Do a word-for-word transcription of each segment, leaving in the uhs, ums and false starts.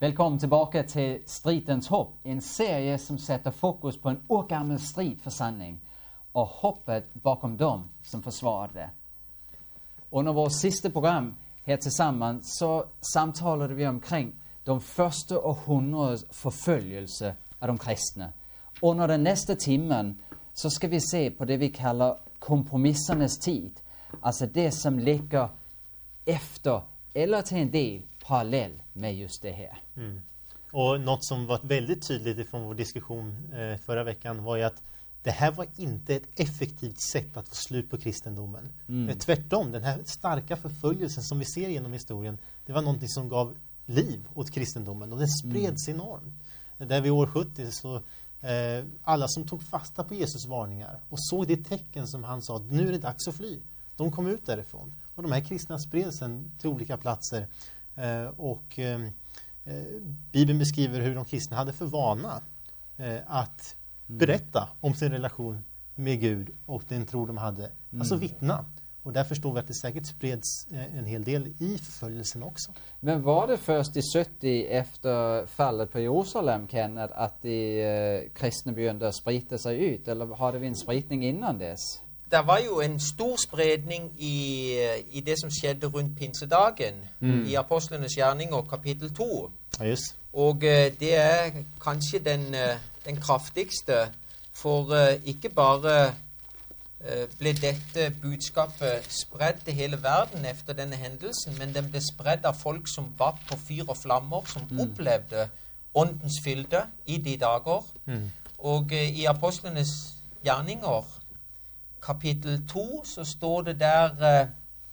Velkommen tilbake til Stridens håp, en serie som setter fokus på en årgammel strid for sanning, og håpet bakom dem som forsvarer det. Under vårt siste program her til sammen, så samtaler vi omkring de første århundredes forfølgelse av de kristne. Under den neste timen så skal vi se på det vi kaller kompromissernes tid, altså det som ligger efter eller til en del parallell med just det här. Mm. Och något som var väldigt tydligt från vår diskussion eh, förra veckan var ju att det här var inte ett effektivt sätt att få slut på kristendomen. Mm. Eh, tvärtom, den här starka förföljelsen som vi ser genom historien, det var någonting som gav liv åt kristendomen och den spreds mm. enormt. Där vid år sjuttio så eh, alla som tog fasta på Jesus varningar och såg det tecken som han sa, nu är det dags att fly. De kom ut därifrån. Och de här kristna spreds sen till olika platser. Uh, och uh, Bibeln beskriver hur de kristna hade för vana uh, att mm. berätta om sin relation med Gud och den tro de hade. Mm. Alltså vittna. Och där förstår vi att det säkert spreds uh, en hel del i förföljelsen också. Men var det först i sjuttio efter fallet på Jerusalem, Kenneth, att de uh, kristna började sprida sig ut? Eller hade vi en spridning innan dess? Det var jo en stor spredning i, i det som skjedde rundt pinsedagen, mm. i Apostlenes gjerninger, kapittel to. Ja, just. Og uh, det er kanskje den, uh, den kraftigste, for uh, ikke bare uh, ble dette budskapet spredd til hele verden efter denne hendelsen, men den ble spredd av folk som var på fyr og flammer, som mm. opplevde åndens fylde i de dager. Mm. Og uh, i Apostlenes gjerninger, kapittel to, så står det der uh,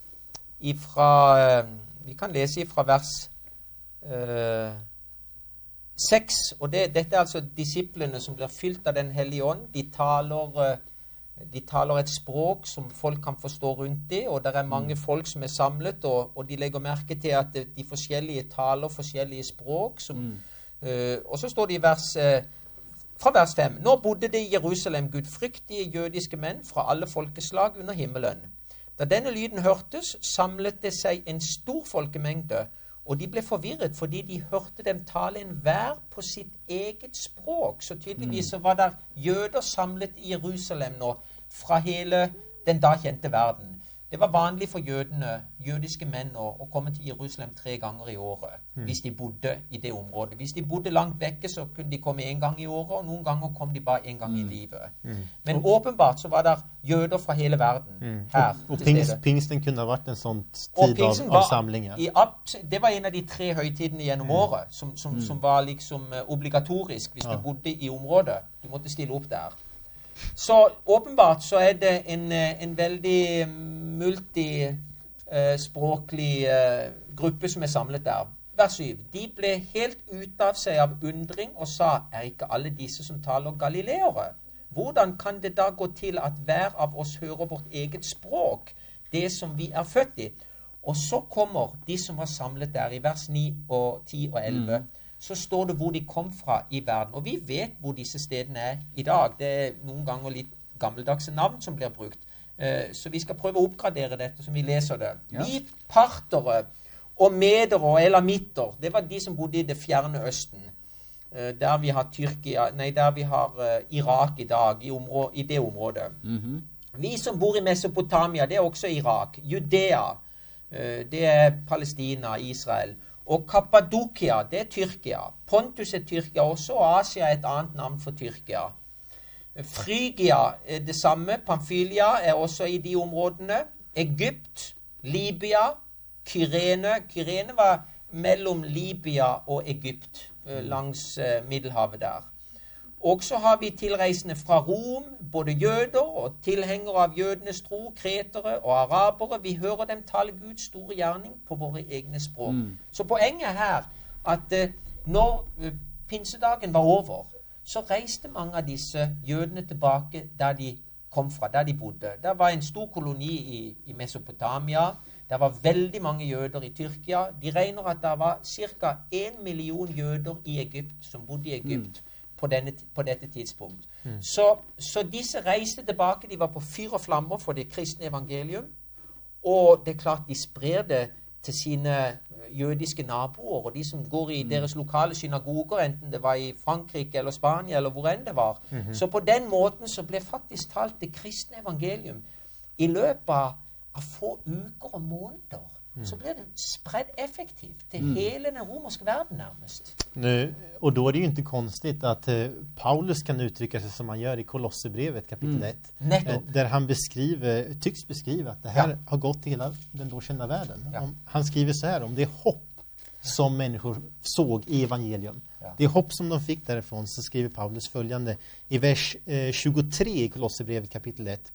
ifra, uh, vi kan lese ifra vers uh, seks, og det, dette er altså disiplene som blir fylt av den hellige ånd. De taler, uh, de taler et språk som folk kan forstå rundt det, og det er mange mm. folk som er samlet, og, og de legger merke til at de forskjellige taler forskjellige språk. Som, mm. uh, og så står det i vers uh, Fra vers fem. Nå bodde det i Jerusalem gudfryktige jødiske menn fra alle folkeslag under himmelen. Da denne lyden hørtes, samlet det seg en stor folkemengde, og de ble forvirret fordi de hørte dem tale en hver på sitt eget språk. Så tydeligvis så var det jøder samlet i Jerusalem nå, fra hele den da kjente verden. Det var vanlig for jødene, jødiske menn, å, å komme til Jerusalem tre ganger i året, mm. hvis de bodde i det området. Hvis de bodde langt vekke, så kunne de komme en gang i året, og noen ganger kom de bare en gang mm. i livet. Mm. Men og, åpenbart så var det jøder fra hele verden mm. her. Og, og pings, pingsten kunne ha vært en sånn tid av, av samlinger. Det var en av de tre høytidene gjennom mm. året, som, som, mm. som var liksom obligatorisk hvis ja. du bodde i området. Du måtte stille opp der. Så åpenbart så er det en, en veldig multispråklig uh, gruppe som er samlet der. Vers syv. De ble helt ute av seg av undring og sa, er ikke alle disse som taler galileere? Hvordan kan det da gå til at hver av oss hører vårt eget språk, det som vi er født i? Og så kommer de som var samlet der i vers ni og ti og elleve. Mm. Så står det hvor de kom fra i verden. Og vi vet hvor disse stedene er i dag. Det er noen ganger litt gammeldagse navn som blir brukt. Uh, så vi skal prøve å oppgradere dette som vi leser det. Ja. Vi partere og medere og elamitter, det var de som bodde i det fjerne østen. Uh, der vi har Tyrkia, nei, der vi har uh, Irak i dag, i, områ- i det området. Mm-hmm. Vi som bor i Mesopotamia, det er også Irak. Judea, uh, det er Palestina, Israel. Og Kappadokia, det er Tyrkia. Pontus er Tyrkia også, og Asia er et annet navn for Tyrkia. Frygia er det samme, Pamphylia er også i de områdene. Egypt, Libya, Kyrene. Kyrene var mellom Libya og Egypt, langs Middelhavet der. Og så har vi tilreisende fra Rom, både jøder og tilhengere av jødenes tro, kretere og arabere. Vi hører dem tale Guds store gjerning på våre egne språk. Mm. Så poenget her at uh, når uh, pinsedagen var over, så reiste mange av disse jødene tilbake der de kom fra, der de bodde. Der var en stor koloni i, i Mesopotamia. Der var veldig mange jøder i Tyrkia. De regner at det var ca. en million jøder i Egypt, som bodde i Egypt. Mm. På, denne, på dette tidspunkt. Mm. Så, så disse reiste tilbake, de var på fyr og flammer for det kristne evangelium, og det er klart de sprer det til sine jødiske naboer, og de som går i deres lokale synagoger, enten det var i Frankrike eller Spania, eller hvor enn det var. Mm-hmm. Så på den måten så ble faktisk talt det kristne evangelium i løpet av få uker og måneder. Mm. Så ble det spredd effektivt til mm. hele den romerske verden nærmest. Nu, och då är det ju inte konstigt att eh, Paulus kan uttrycka sig som han gör i Kolosserbrevet kapitel ett. Mm. Eh, där han beskriver, tycks beskriva att det här ja. har gått till hela den då kända världen. Ja. Om, han skriver så här om det hopp som människor såg i evangelium. Ja. Det hopp som de fick därifrån, så skriver Paulus följande i vers eh, tjugotre i Kolosserbrevet kapitel ett.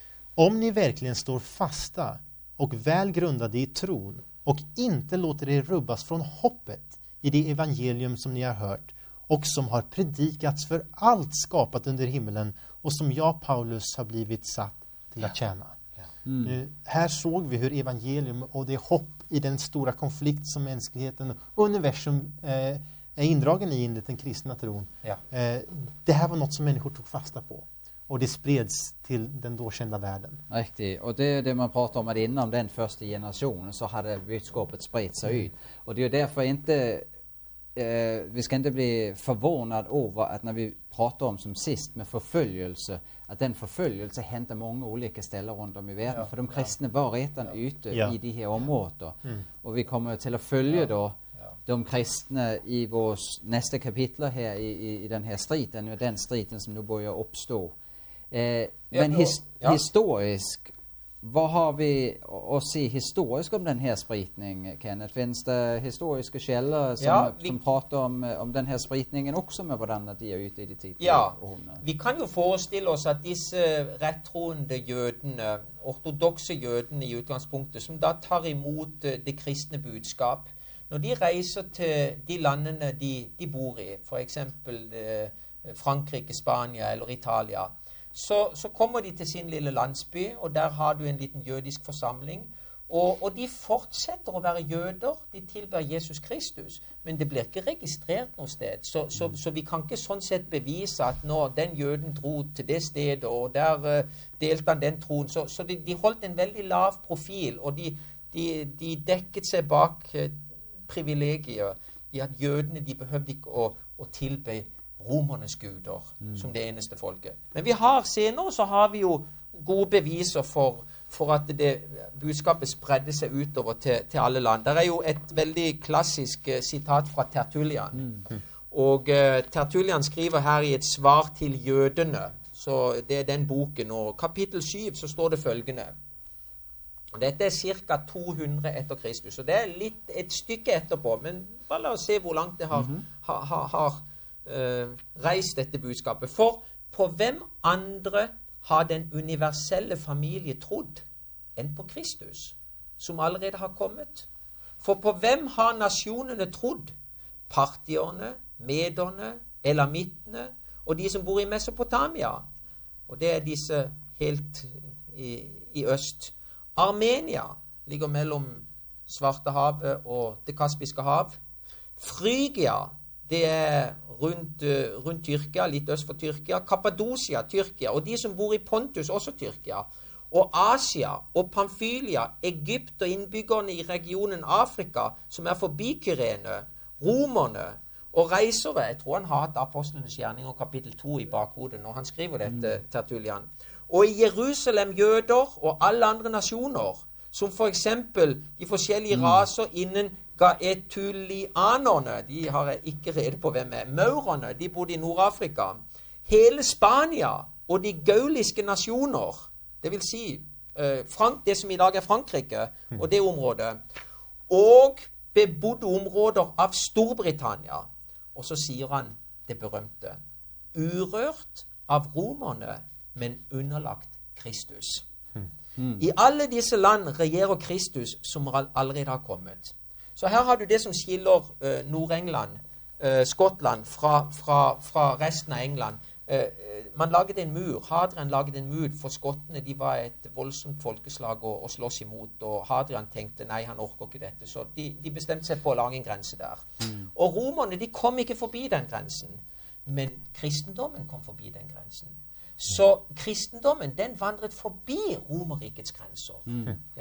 Om ni verkligen står fasta och väl grundade i tron och inte låter er rubbas från hoppet i det evangelium som ni har hört och som har predikats för allt skapat under himmelen och som jag, Paulus, har blivit satt till att tjäna. Ja. Mm. Nu, här såg vi hur evangelium och det hopp i den stora konflikt som mänskligheten och universum eh, är indragen i enligt den kristna tron. Ja. Eh, det här var något som människor tog fasta på. Och det spreds till den då kända världen. Riktigt. Och det är det man pratar om, att inom den första generationen så hade budskapet spritt sig Mm. ut. Och det är därför inte, eh, vi ska inte bli förvånad över att när vi pratar om som sist med förföljelse, att den förföljelse hände många olika ställen runt om i världen. Ja, för de ja. kristna var redan ja. ute Ja. i de här områden. Mm. Och vi kommer till att följa Ja. då Ja. de kristna i vår nästa kapitel här i, i, i den här striden, och den striden som nu börjar uppstå. Eh, men Ja, his, ja. historisk, vad har vi att se historiskt om den här spritningen, Kenneth? Finns det historiska källor som, Ja, vi, som pratar om, om den här spritningen också, med hvordan de är ute i de tider? Ja, vi kan jo forestille oss at disse rettroende jødene, ortodokse jødene i utgangspunktet, som da tar imot det kristne budskap, når de reiser til de landene de, de bor i, for eksempel eh, Frankrike, Spania eller Italia, Så, så kommer de til sin lille landsby, og der har du en liten jødisk forsamling. Og, og de fortsetter å være jøder, de tilber Jesus Kristus, men det blir ikke registrert noe sted. Så, så, så vi kan ikke sånn sett bevise at når den jøden dro til det stedet, og der uh, delte han den troen. Så, så de, de holdt en veldig lav profil, og de, de, de dekket seg bak uh, privilegier i at jødene de behøvde ikke å, å tilbe romernes guder mm. som det eneste folket. Men vi har senere så har vi jo gode beviser for, for at det budskapet spredde seg utover til, til alle land. Det er jo et veldig klassisk uh, sitat fra Tertullian. Mm. Og uh, Tertullian skriver her i et svar til jødene, så det er den boken, og kapittel syv så står det følgende. Dette er ca. to hundre etter Kristus, og det er litt et stykke etterpå, men bare la oss se hvor langt det har, mm-hmm. har, har, har Uh, reis dette budskapet. For på hvem andre har den universelle familie trodd enn på Kristus, som allerede har kommet? For på hvem har nasjonene trodd? Partierne, mederne, elamittene og de som bor i Mesopotamia. Og det er disse helt i, i øst. Armenia ligger mellom Svartehavet og det Kaspiske hav. Frygia, det er rundt, uh, rundt Tyrkia, litt øst for Tyrkia. Kappadosia, Tyrkia. Og de som bor i Pontus, også Tyrkia. Og Asia og Pamfylia, Egypt og innbyggerne i regionen Afrika, som er forbi Kyrene, romerne og reisere. Jeg tror han har hatt Apostlenes gjerninger kapittel to i bakhodet når han skriver dette, mm. Tertullian. Og i Jerusalem jøder og alle andre nasjoner, som for eksempel de forskjellige mm. raser innen Gaetulianerne, de har jeg ikke rede på hvem er. Maurerne, de bodde i Nord-Afrika. Hele Spania og de gauliske nasjoner, det vil si eh, Frank, det som i dag er Frankrike, mm. og det området, og bebodde områder av Storbritannia. Og så sier han det berømte, urørt av romerne, men underlagt Kristus. Mm. Mm. I alle disse land regjerer Kristus som allerede har kommet. Så her har du det som skiller uh, Nord-England, uh, Skottland, fra, fra, fra resten av England. Uh, man laget en mur. Hadrian laget en mur for skottene. De var et voldsomt folkeslag å, å slåss imot. Og Hadrian tenkte nei, han orker ikke dette. Så de, de bestemte seg på å lage en grense der. Mm. Og romerne de kom ikke forbi den grensen. Men kristendommen kom forbi den grensen. Så kristendommen den vandret forbi Romerrikets grenser. Mm. Ja.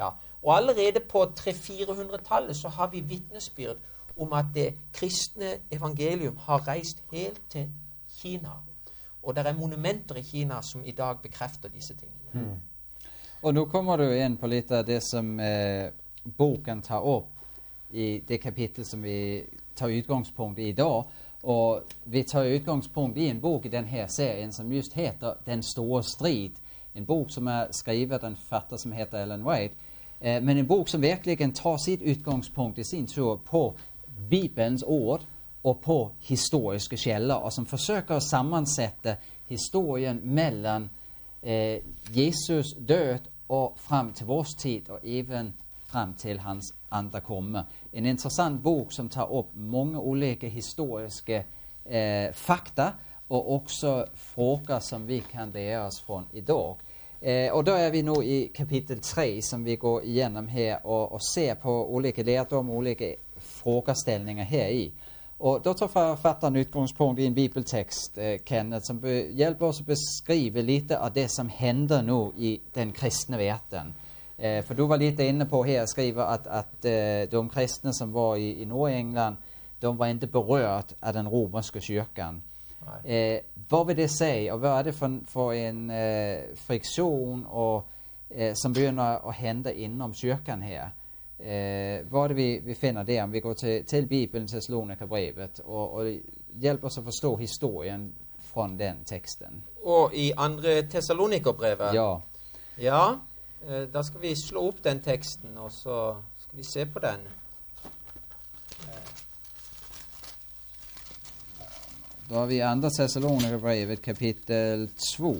Og allerede på tre hundre fire hundre-tallet så har vi vitnesbyrd om at det kristne evangelium har reist helt til Kina. Og det er monumenter i Kina som i dag bekrefter disse tingene. Mm. Og nå kommer du inn på litt av det som eh, boken tar opp i det kapittel som vi tar utgangspunkt i i dag. Og vi tar utgangspunkt i en bok i denne serien som just heter Den store strid. En bok som er skrevet av en forfatter som heter Ellen White. Eh, men en bok som virkelig tar sitt utgangspunkt i sin tur på Bibelens ord og på historiske kjelder, og som forsøker å sammensette historien mellom eh, Jesus død og frem til vår tid, og even frem til hans andre komme. En interessant bok som tar opp mange ulike historiske eh, fakta, og også frågor som vi kan lære oss fra i dag. Eh, og da er vi nå i kapittel tre, som vi går igjennom her, og, og ser på ulike lærdom, ulike frågestellinger her i. Og da tar forfatteren utgangspunkt i en bibeltekst, eh, Kenneth, som hjelper oss å beskrive litt av det som hender nå i den kristne verden. Eh, for du var litt inne på her, skriver at, at eh, de kristne som var i, i Nord-England, de var ikke berørt av den romerske kyrkan. Eh, hva vil det si, og hva er det for, for en eh, friksjon og, eh, som begynner å hende innom kyrkan her? Eh, hva er det vi, vi finner der, om vi går til, til Bibelen, til Thessalonikerbrevet, og, og hjelper oss å forstå historien fra den teksten. Og i andre Thessalonikerbrevet? Ja. Ja, eh, da skal vi slå opp den teksten, og så skal vi se på den. Da har vi andre Thessalonikerbrevet, kapittel to.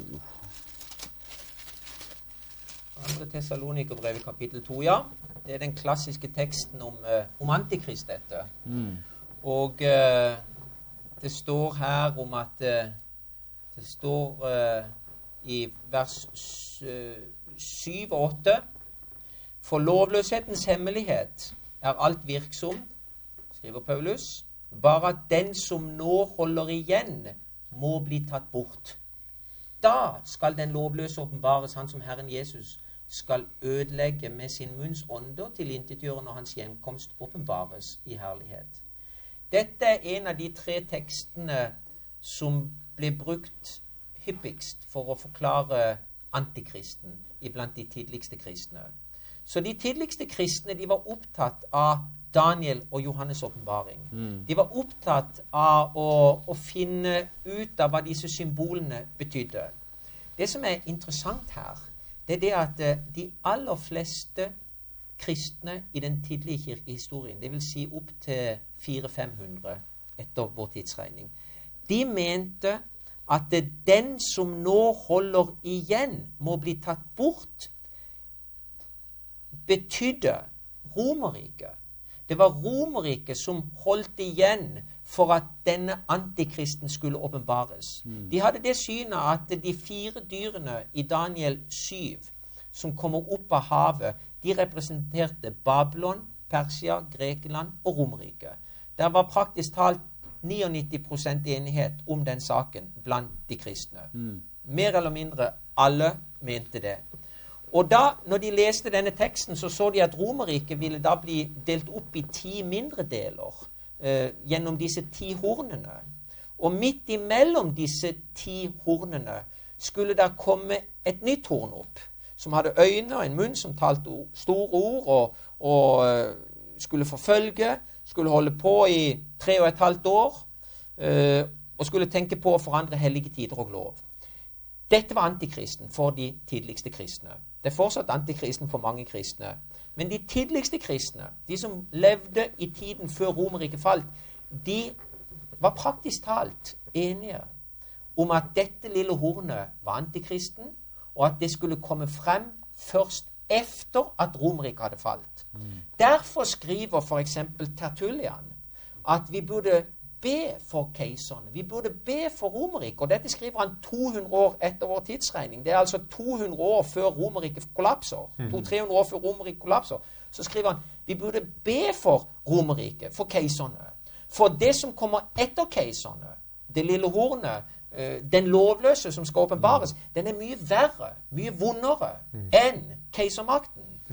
Andre Thessalonikerbrevet, kapittel to, ja. Det er den klassiske teksten om, uh, om Antikrist, dette. Mm. Og uh, det står her om at uh, det står uh, i vers syv og åtte: For lovløshetens hemmelighet er alt virksom, skriver Paulus, bare at den som nå holder igjen, må bli tatt bort. Da skal den lovløse åpenbares, han som Herren Jesus skal ødelegge med sin munns ånder til tilintetgjøre når hans gjenkomst åpenbares i herlighet. Dette er en av de tre tekstene som ble brukt hyppigst for å forklare antikristen iblant de tidligste kristne. Så de tidligste kristne, de var opptatt av Daniel og Johannes åpenbaring. Mm. De var opptatt av å, å finne ut av hva disse symbolene betydde. Det som er interessant her, det er det at de aller fleste kristne i den tidlige kirkehistorien, det vil si opp til fire til fem hundre etter vår tidsregning, de mente at den som nå holder igjen, må bli tatt bort, betydde Romerriket. Det var Romerriket som holdt igjen for at denne antikristen skulle åpenbares. Mm. De hadde det synet at de fire dyrene i Daniel syv, som kommer opp av havet, de representerte Babylon, Persia, Grekeland og Romerriket. Det var praktisk talt nittini prosent enighet om den saken blant de kristne. Mm. Mer eller mindre alle mente det. Og da, når de leste denne teksten, så så de at Romerriket ville da bli delt opp i ti mindre deler eh, gjennom disse ti hornene. Og midt imellom disse ti hornene skulle da komme et nytt horn opp, som hadde øyne og en munn som talte store ord, og, og uh, skulle forfølge, skulle holde på i tre og et halvt år, uh, og skulle tenke på å forandre hellige tider og lov. Dette var antikristen for de tidligste kristne. Det er fortsatt antikristen for mange kristne. Men de tidligste kristne, de som levde i tiden før Romerriket falt, de var praktisk talt enige om at dette lille hornet var antikristen, og at det skulle komme frem først efter at Romerriket hadde falt. Mm. Derfor skriver for eksempel Tertullian at vi burde be for keiserne. Vi burde be for Romerriket, og dette skriver han to hundre år etter vår tidsregning. Det er altså to hundre år før Romerriket kollapser. Mm. to til tre hundre år før Romerriket kollapser. Så skriver han vi burde be for Romerriket, for keiserne. For det som kommer etter keiserne, det lille hornet, den lovløse som skal åpenbares, mm. den er mye verre, mye vondere mm. enn keisermakten. Mm.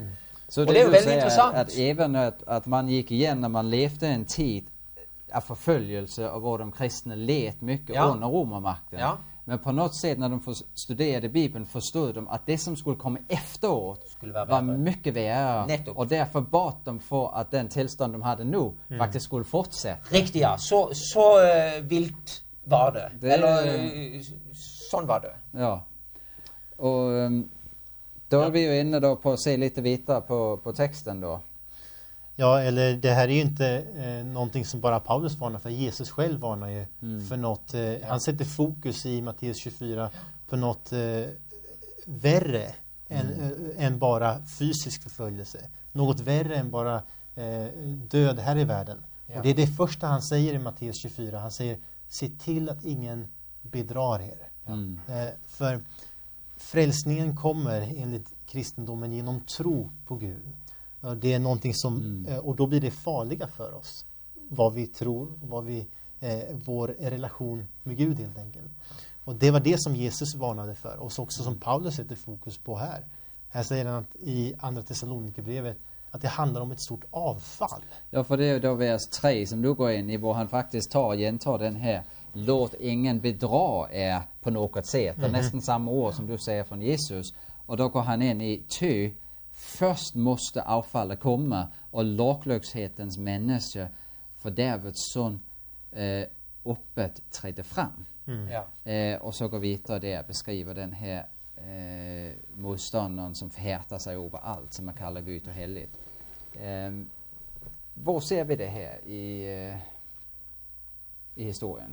Så Och det, det är du väldigt säger intressant. Att, att även att, att man gick igen när man levde en tid av förföljelse och var de kristna let mycket Ja. under romarmakten. Ja. Men på något sätt när de för, studerade Bibeln förstod de att det som skulle komma efteråt Skulle vara var värre. mycket värre. Nettopp. Och därför bad de för att den tillstånd de hade nu faktiskt skulle fortsätta. Riktigt, ja. Så, så uh, vilt var det. Det- Eller uh, sånn var det. Ja. Och um, då är vi ju inne då på att se lite vidare på, på texten då. Ja, eller det här är ju inte eh, någonting som bara Paulus varnar för. Jesus själv varnar ju för något. Eh, han sätter fokus i Matteus tjugofyra på något eh, värre än, eh, än bara fysisk förföljelse. Något värre än bara eh, död här i världen. Ja. Och det är det första han säger i Matteus tjugofyra. Han säger, se till att ingen bedrar er. Mm. Eh, för frälsningen kommer enligt kristendomen genom tro på Gud. Ja, det är någonting som, Mm. eh, och då blir det farliga för oss. Vad vi tror, vad vi, eh, vår relation med Gud helt enkelt. Och det var det som Jesus varnade för. Och så också som Paulus sätter fokus på här. Här säger han att i andra Thessalonikerbrevet att det handlar om ett stort avfall. Ja, för det är ju då vers tre som du går in i, hvor han faktiskt tar gentar den här låt ingen bedra er på något sätt. Det är nästan samma ord som du säger från Jesus. Och då går han in i ty först måste avfallet komma och laglöshetens människa fördärvets son eh, öppet trädde fram. Ja. Eh, och så går vi vidare där beskriver den här eh, motståndaren som förhärtar sig över allt som man kallar Gud och heligt. Eh, var ser vi det här i, eh, i historien?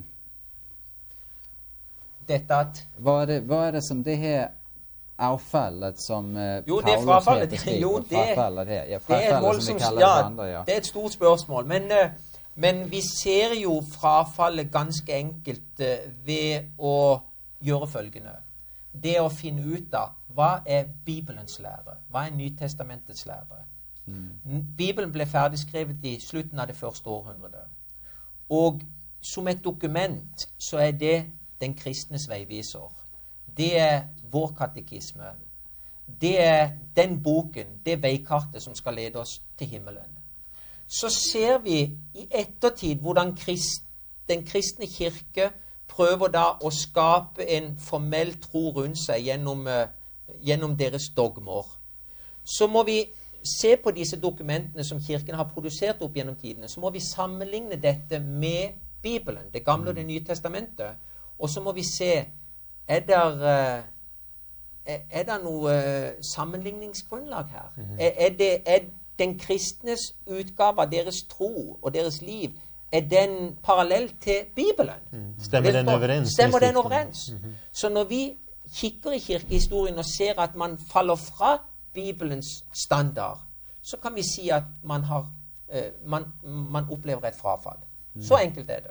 Detta att Vad är det, vad är det som det här avfallet som eh, Jo, det är Paulus frafallet. här beskriver? Jo, det är- frafallet här. Ja, det är ett frafallet som voldsomt, vi kallar det ja, andra, ja. det är ett stort spørsmål. Men, eh, men vi ser jo frafallet ganske enkelt eh, ved å gjøre følgende. Det å finne ut av hva er Bibelens lære? Hva er Nytestamentets lære? N- Bibelen ble ferdigskrevet i slutten av det første århundret. Og som et dokument så er det den kristnes veiviser. Det er vår katekisme. Det er den boken, det veikartet som skal lede oss til himmelen. Så ser vi i ettertid hvordan krist, den kristne kirke prøver da å skape en formell tro rundt seg gjennom, eh, gjennom deres dogmer. Så må vi se på disse dokumentene som kirken har produsert opp gjennom tidene. Så må vi sammenligne dette med Bibelen, det gamle og det nye testamentet. Og så må vi se, er der, eh, er, er der noe eh, sammenligningsgrunnlag her? er, er, det, er den kristnes utgave av deres tro og deres liv, er den parallell til Bibelen? Stemmer den overens? Stemmer med den Skriften? overens? Så når vi kikker i kirkehistorien og ser at man faller fra Bibelens standard, så kan vi si at man, har, eh, man, man opplever et frafall. Så enkelt er det.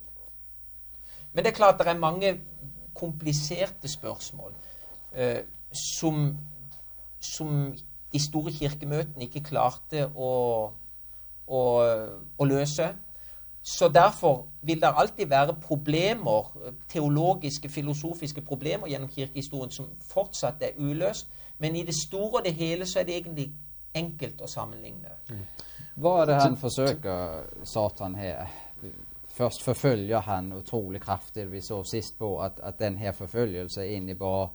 Men det er klart det er mange kompliserte spørsmål eh, som, som de store kirkemøtene ikke klarte å, å, å løse. Så derfor vil det alltid være problemer, teologiske, filosofiske problemer gjennom kirkehistorien som fortsatt er uløst. Men i det store og det hele så er det egentlig enkelt å sammenligne. Vad är det han försöker, Satan här? Först förföljer han otroligt kraftigt. Vi såg sist på att, att den här förföljelsen innebar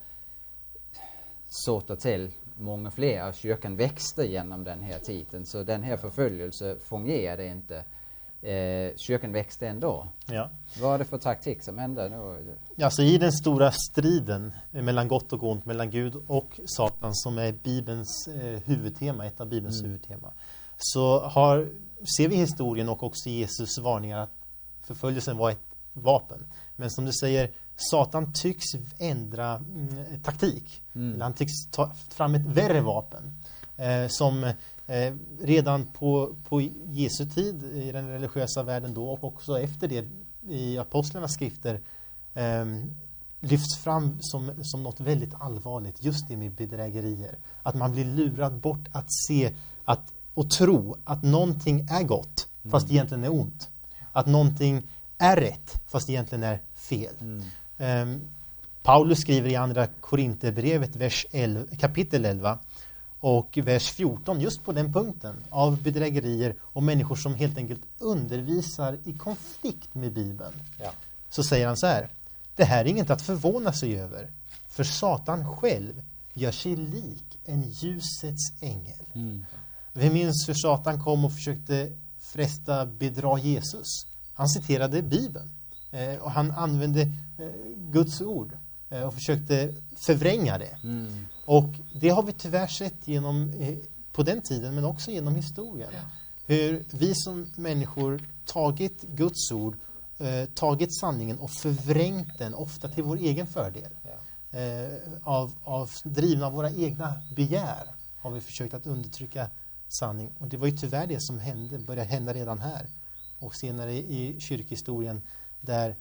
såta till många fler. Kyrkan växte genom den här tiden. Så den här förföljelsen fungerade inte. Eh, kyrkan växte ändå. Ja. Vad är det för taktik som hände nu? Alltså i den stora striden mellan gott och ont, mellan Gud och Satan, som är Bibelns eh, huvudtema, ett av Bibelns Mm. huvudtema, så har, ser vi i historien och också Jesus varningar att förföljelsen var ett vapen. Men som du säger, Satan tycks ändra mm, taktik. Mm. Eller han tycks ta fram ett värre vapen. Eh, som eh, redan på, på Jesu tid i den religiösa världen då, och också efter det i apostlarnas skrifter, eh, lyfts fram som, som något väldigt allvarligt, just det med bedrägerier. Att man blir lurad bort att se att, och tro att någonting är gott fast det egentligen är ont. Att någonting är rätt fast det egentligen är fel. Mm. Um, Paulus skriver i andra Korinthierbrevet vers elva, kapitel elva och vers fjorton just på den punkten av bedrägerier och människor som helt enkelt undervisar i konflikt med Bibeln. Ja. Så säger han så här: det här är inget att förvåna sig över, för Satan själv gör sig lik en ljusets ängel. Mm. Vi minns hur Satan kom och försökte fresta, bedra Jesus. Han citerade Bibeln eh, och han använde eh, Guds ord eh, och försökte förvränga det. Mm. Och det har vi tyvärr sett genom, eh, på den tiden, men också genom historien. Ja. Hur vi som människor tagit Guds ord, eh, tagit sanningen och förvrängt den, ofta till vår egen fördel. Ja. Eh, av, av drivna av våra egna begär har vi försökt att undertrycka sanning. Och det var ju tyvärr det som hände, började hända redan här. Och senare i kyrkhistorien, där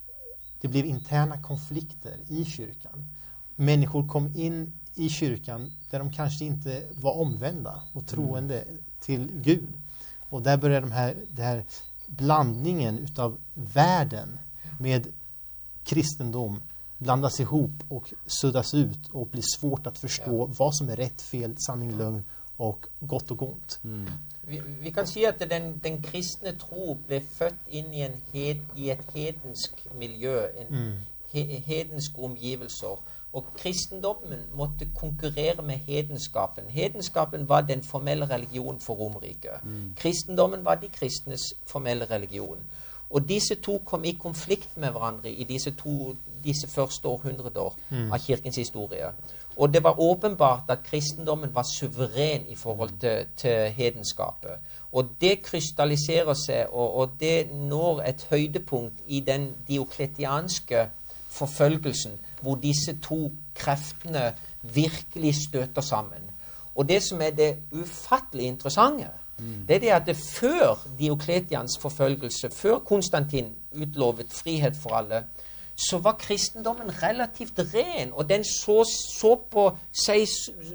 det blev interna konflikter i kyrkan. Människor kom in i kyrkan där de kanske inte var omvända och troende mm. till Gud. Och där började de här, det här blandningen utav världen med kristendom blandas ihop och suddas ut och blir svårt att förstå ja. vad som är rätt, fel, sanning, lögn och gott och ont. Mm. Vi, vi kan si at den, den kristne tro ble født inn i, en hed, i et hedensk miljø, en Mm. he, hedenske omgivelser. Og kristendommen måtte konkurrere med hedenskapen. Hedenskapen var den formelle religionen for Romerriket. Mm. Kristendommen var de kristnes formelle religion. Og disse to kom i konflikt med hverandre i disse, to, disse første århundrer Mm. av kirkens historie. Og det var åpenbart at kristendommen var suveren i forhold til, til hedenskapet. Og det krystalliserer seg, og, og det når et høydepunkt i den diokletianske forfølgelsen, hvor disse to kreftene virkelig støter sammen. Og det som er det ufattelig interessante, mm. det er det at det før Diokletians forfølgelse, før Konstantin utlovet frihet for alle, så var kristendommen relativt ren, og den så, så på seg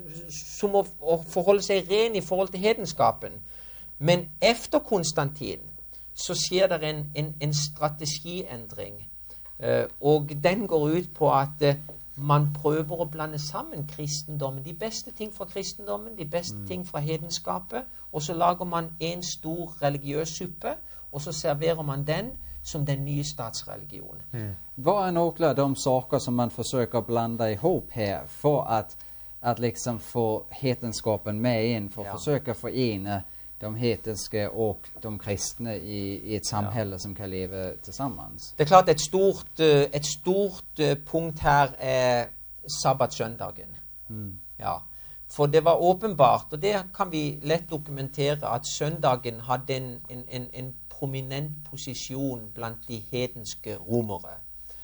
som å, å forholde seg ren i forhold til hedenskapen. Men efter Konstantin så skjer det en, en, en strategiendring, uh, og den går ut på at uh, man prøver å blande sammen kristendommen, de beste ting fra kristendommen, de beste mm. ting fra hedenskapet, og så lager man en stor religiøs suppe, og så serverer man den som den nye statsreligionen. Mm. Vad är några av de saker som man försöker blanda ihop här för att, att liksom få hetenskapen med in, för att ja. försöka förena de hetenske och de kristne i, i ett samhälle ja. som kan leva tillsammans? Det är klart ett stort, ett stort punkt här är sabbatssöndagen. Mm. Ja. For det var åpenbart, og det kan vi lett dokumentere, at søndagen hadde en, en, en, en prominent posisjon blant de hedenske romere.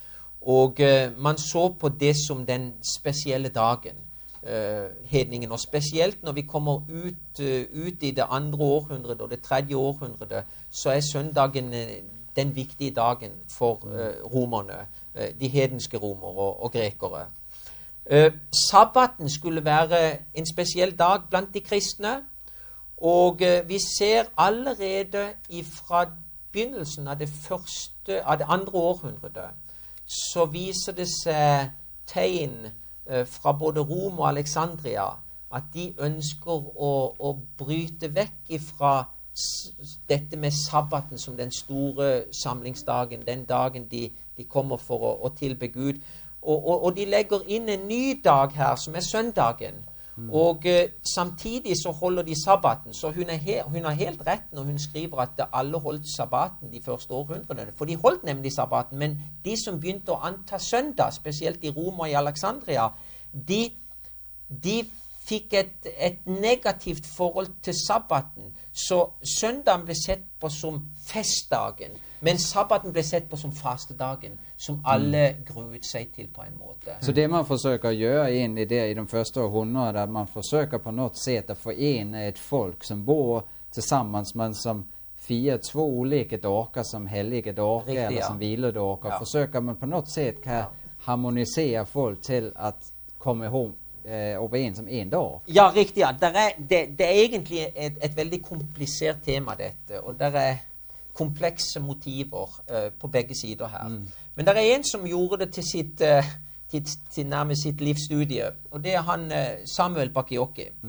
Og uh, man så på det som den spesielle dagen, uh, hedningen. Og spesielt når vi kommer ut, uh, ut i det andre århundret og det tredje århundret, så er søndagen uh, den viktige dagen for uh, romerne, uh, de hedenske romere og, og grekere. Uh, sabbaten skulle være en spesiell dag blant de kristne, og uh, vi ser allerede fra begynnelsen av det første, av det andre århundret, så viser det seg tegn uh, fra både Rom og Alexandria at de ønsker å, å bryte vekk fra dette med sabbaten som den store samlingsdagen, den dagen de, de kommer for å, å tilbe Gud. Og, og, og de legger inn en ny dag her, som er søndagen. Mm. Og uh, samtidig så holder de sabbaten. Så hun, er he, hun har helt rett når hun skriver at alle holdt sabbaten de første århundrene. For de holdt nemlig sabbaten, men de som begynte å anta søndag, spesielt i Rom og i Alexandria, de, de fikk et, et negativt forhold til sabbaten. Så søndagen ble sett på som festdagen, men sabbaten ble sett på som fastedagen, som alle gruet sig till på en måte. Så det man försöker göra in i det i de första århundradena, att man försöker på något sätt att förena ett folk som bor tillsammans, men som firar två olika dagar som heliga dagar Riktigt, eller som ja. vilodagar. Ja. Försöker man på något sätt kan ja. harmonisera folk till att komma ihåg eh, överens om en dag. Ja, riktigt. Ja. Det, är, det, det är egentligen ett, ett väldigt komplicerat tema detta, och det är komplekse motiver uh, på begge sider her. Mm. Men det er en som gjorde det til sitt, uh, til, til nærmest sitt livsstudie, og det er han uh, Samuel Bakioki. Mm-hmm.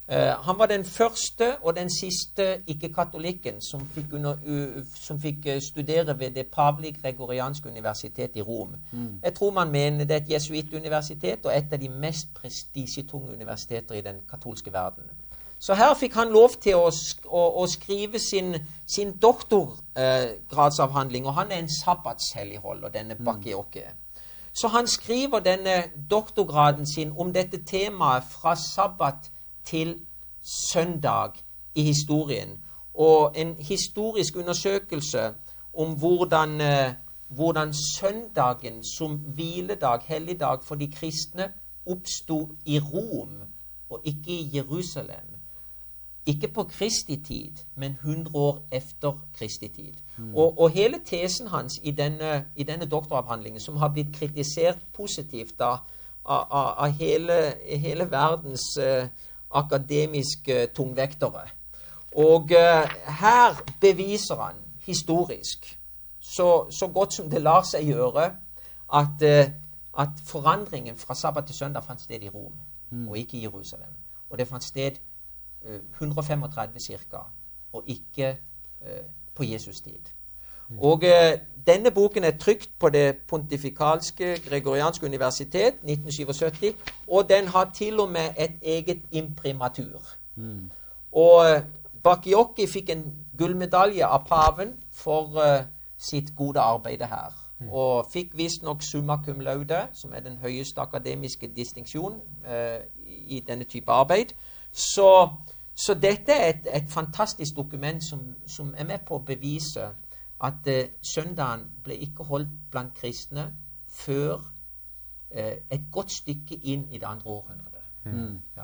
Uh, han var den første og den siste ikke-katolikken som fikk, under, uh, som fikk uh, studere ved det pavlig-gregorianske universitet i Rom. Mm. Jeg tror man mener det er et jesuituniversitet og et av de mest prestisjetunge universiteter i den katolske verden. Så her fikk han lov til å, å, å skrive sin, sin doktorgradsavhandling, uh, og han er en sabbatshelligholder, denne Bacchiocchi. Mm. Så han skriver denne doktorgraden sin om dette temaet fra sabbat til søndag i historien, og en historisk undersøkelse om hvordan, eh, hvordan søndagen som hviledag, helligdag for de kristne, oppstod i Rom, og ikke i Jerusalem. Ikke på Kristi tid, men hundre år efter Kristi tid. Mm. Og, og hele tesen hans i denne, i denne doktoravhandlingen, som har blitt kritisert positivt av, av, av hele, hele verdens eh, akademiske tungvektere. Og uh, her beviser han historisk, så, så godt som det lar seg gjøre, at, uh, at forandringen fra sabbat til søndag fant sted i Rom, mm. og ikke i Jerusalem. Og det fant sted uh, hundre femogtredve cirka, og ikke uh, på Jesus tid. Mm. Og uh, denne boken er trykt på det pontifikalske gregorianske universitet nitten syttisju, og den har til og med et eget imprimatur. Mm. Og Bacchiocchi fikk en gullmedalje av paven for uh, sitt gode arbeid her. Mm. Og fikk visstnok summa cum laude, som er den høyeste akademiske distinksjon uh, i denne type arbeid. Så, så dette er et, et fantastisk dokument som, som er med på å bevise at uh, søndagen ble ikke holdt blant kristne før uh, et godt stykke inn i det andre århundret. Mm. Ja.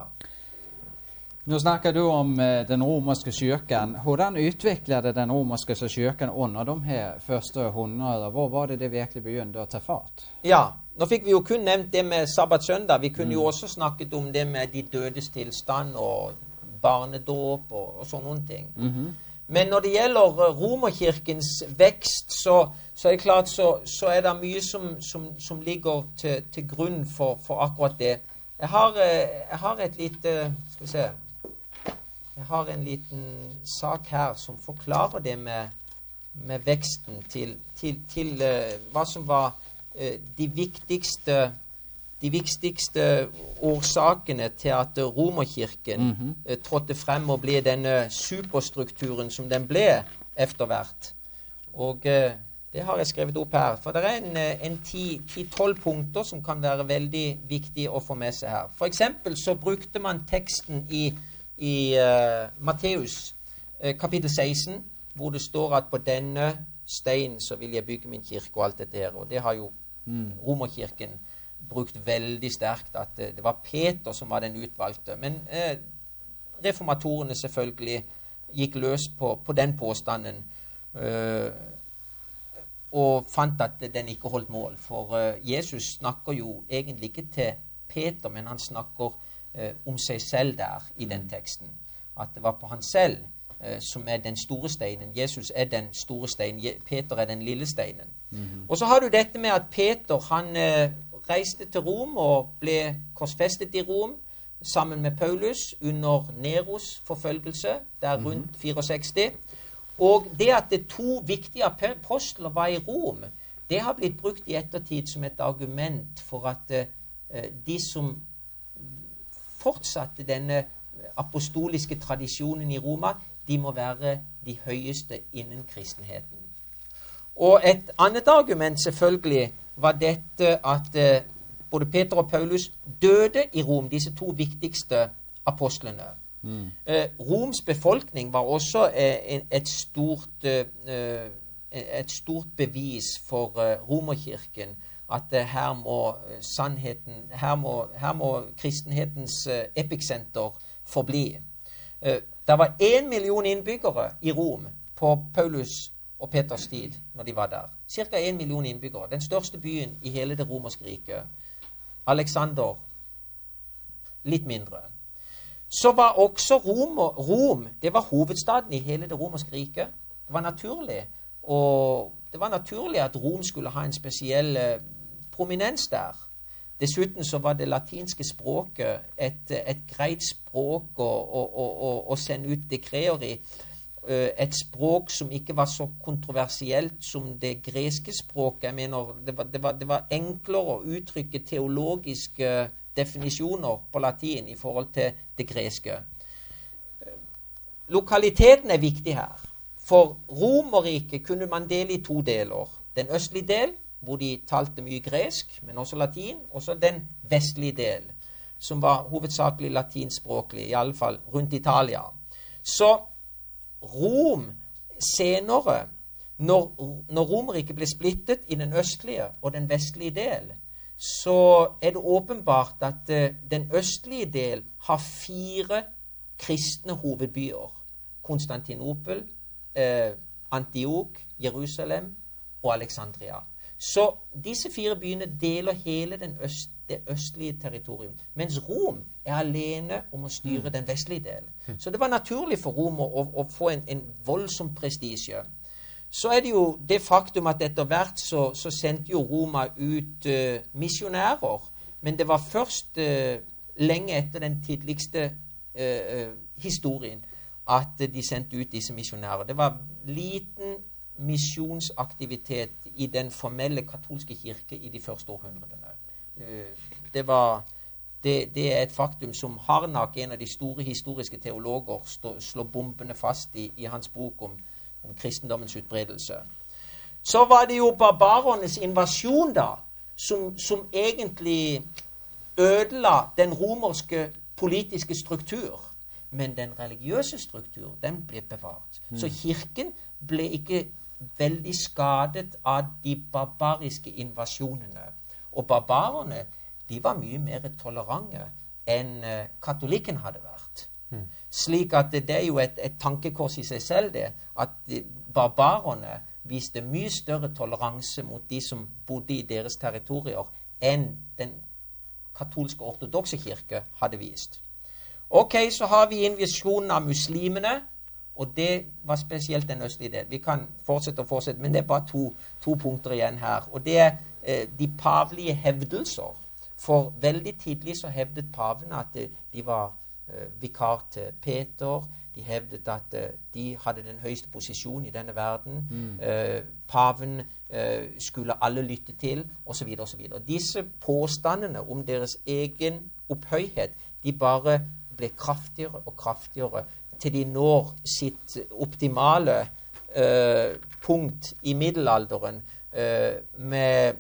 Nu snackar du om uh, den romerske kyrkan. Hvordan utvecklade den romerske kyrkan under de her første hundrede? Hvor var det det virkelig begynte å ta fart? Ja, nå fikk vi jo kun nevnt det med sabbatsøndag. Vi kunne mm. jo også snakket om det med de dødes tilstand og barnedåp og, og sånne ting. Mm-hmm. Men når det gjelder romerkirkens vekst, så, så er det klart så, så er det mye som, som, som ligger til, til grunn for, for akkurat det. Jeg har, jeg har et lite, skal vi se, jeg har en liten sak her som forklarer det med, med veksten til, til, til uh, hva som var uh, de viktigste de viktigste årsakene til at romerkirken mm-hmm. uh, trådte frem og ble denne superstrukturen som den ble efter hvert. Og uh, det har jeg skrevet opp her. For det er en, en ti-tolv punkter som kan være veldig viktige å få med seg her. For eksempel så brukte man teksten i, i uh, Matteus uh, kapittel seksten, hvor det står at på denne stein så vil jeg bygge min kirke og alt dette her. Og det har jo mm. romerkirken brukt veldig sterkt, at uh, det var Peter som var den utvalgte. Men uh, reformatorene selvfølgelig gikk løs på, på den påstanden, uh, og fant at den ikke holdt mål. For uh, Jesus snakker jo egentlig ikke til Peter, men han snakker uh, om seg selv der i den teksten. At det var på han selv uh, som er den store steinen. Jesus er den store steinen, Je- Peter er den lille steinen. Mm-hmm. Og så har du dette med at Peter han uh, reiste til Rom og ble korsfestet i Rom sammen med Paulus under Neros forfølgelse, der rundt sekstifire. Og det at det to viktige apostler var i Rom, det har blitt brukt i ettertid som et argument for at uh, de som fortsatte denne apostoliske tradisjonen i Roma, de må være de høyeste innen kristenheten. Og et annet argument selvfølgelig var dette at uh, både Peter og Paulus døde i Rom, disse to viktigste apostlene. Mm. Uh, Roms befolkning var også uh, et, stort, uh, et stort bevis for uh, romerkirken, at uh, her må sannheten, her må, her må kristenhetens uh, epiksenter forbli. Uh, det var én million innbyggere i Rom på Paulus og Peters tid, når de var der. Cirka én million innbyggere. Den største byen i hele det romerske riket. Alexander, litt mindre. Så var også Rom, Rom, det var hovedstaden i hele det romerske riket. Det var naturlig, og det var naturlig at Rom skulle ha en spesiell eh, prominens der. Dessuten så var det latinske språket et, et greit språk å, å, å, å sende ut dekreter i. Et språk som ikke var så kontroversielt som det greske språket. Jeg mener, det var, det var, det var enklere å uttrykke teologiske definisjoner på latin i forhold til det greske. Lokaliteten er viktig her. For Romerriket kunne man dele i to deler. Den østlige del, hvor de talte mye gresk, men også latin, og så den vestlige del, som var hovedsakelig latinspråklig, i alle fall rundt Italia. Så Rom senere, når, når Romerriket ble splittet i den østlige og den vestlige del, så er det åpenbart at uh, den østlige del har fire kristne hovedbyer. Konstantinopel, uh, Antioch, Jerusalem og Alexandria. Så disse fire byene deler hele den øst, det østlige territorium, mens Rom er alene om å styre mm. den vestlige delen. Mm. Så det var naturlig for Rom å, å, å få en, en voldsom prestisje. Så er det jo det faktum at etter hvert så, så sendte jo Roma ut uh, misjonærer, men det var først uh, lenge etter den tidligste uh, historien at uh, de sendte ut disse misjonærer. Det var liten misjonsaktivitet i den formelle katolske kirke i de første århundrene. Det, var, det, det er et faktum som Harnack, en av de store historiske teologer, stå, slår bombene fast i, i hans bok om, om kristendommens utbredelse. Så var det jo barbarenes invasjon da, som, som egentlig ødela den romerske politiske struktur. Men den religiøse struktur, den ble bevart. Mm. Så kirken ble ikke veldig skadet av de barbariske invasjonene. Og barbarerne, de var mye mer tolerante enn uh, katolikken hadde vært. Mm. Slik at det, det er jo et, et tankekors i seg selv det, at de, barbarerne viste mye større toleranse mot de som bodde i deres territorier, enn den katolske ortodokse kirke hadde vist. Ok, så har vi invasjonen av muslimene, og det var spesielt den østlige del. Vi kan fortsette og fortsette, men det er bare to, to punkter igjen her. Og det er eh, de pavelige hevdelser. For veldig tidlig så hevdet pavene at de, de var eh, vikar til Peter. De hevdet at eh, de hadde den høyeste posisjon i denne verden. Mm. Eh, paven eh, skulle alle lytte til, osv. osv. Disse påstandene om deres egen opphøyhet, de bare ble kraftigere og kraftigere til de når sitt optimale eh, punkt i middelalderen eh, med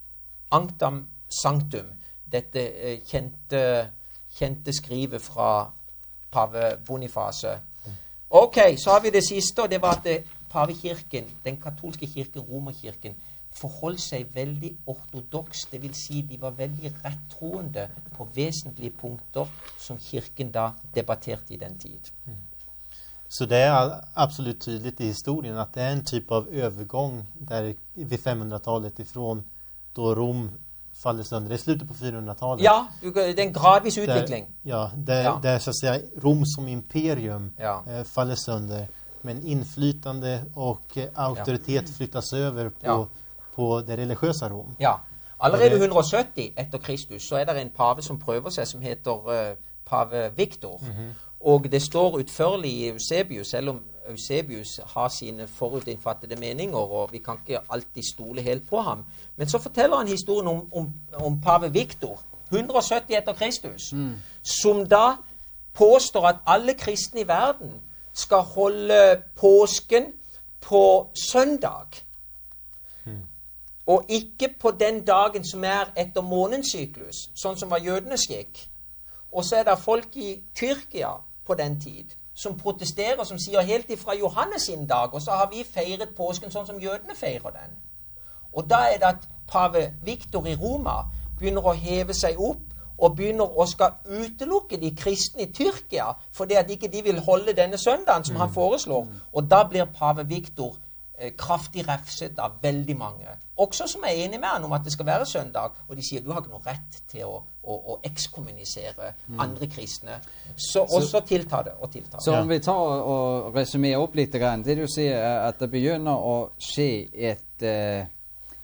Anctam Sanctum, dette eh, kjente, kjente skrivet fra pave Boniface. Ok, så har vi det siste, og det var at pavekirken, den katolske kirken, romerkirken, forholdt seg veldig ortodoks, det vil si de var veldig rettroende på vesentlige punkter som kirken da debatterte i den tid. Mm. Så det er absolut tydligt i historien att det är en typ av övergång där vid femhundratalet ifrån då Rom faller sönder. Det är slutet på fyrahundratalet. Ja, det är en gradvis utveckling. Där, ja, där, ja. där så att säga Rom som imperium ja. eh, faller sönder. Men inflytande och eh, auktoritet ja. flyttas över på ja. på det religiøse Rom. Ja. Allerede hundre sytti etter Kristus så er det en pave som prøver seg, som heter uh, pave Victor. Mm-hmm. Og det står utførlig i Eusebius, selv om Eusebius har sine forutinnfattede meninger, og vi kan ikke alltid stole helt på ham. Men så forteller han historien om, om, om pave Victor, hundre sytti etter Kristus, mm. som da påstår at alle kristne i verden skal holde påsken på søndag. Mm. Og ikke på den dagen som er etter månedssyklus, sånn som var jødenes skikk. Og så er det folk i Tyrkia på den tid som protesterer, som sier helt ifra Johannes sin dag, og så har vi feiret påsken sånn som jødene feirer den. Og da er det at pave Victor i Roma begynner å heve seg opp og begynner å skal utelukke de kristne i Tyrkia fordi at ikke de vil holde denne søndagen som mm. han foreslår. Og da blir pave Victor kraftig refset av veldig mange. Også som er enige med han om at det skal være søndag, og de sier du har ikke noe rett til å, å, å ekskommunisere mm. andre kristne. Så, og så tiltar det og tiltar det. Så om vi tar og resumerer opp litt, det du sier er at det begynner å skje et,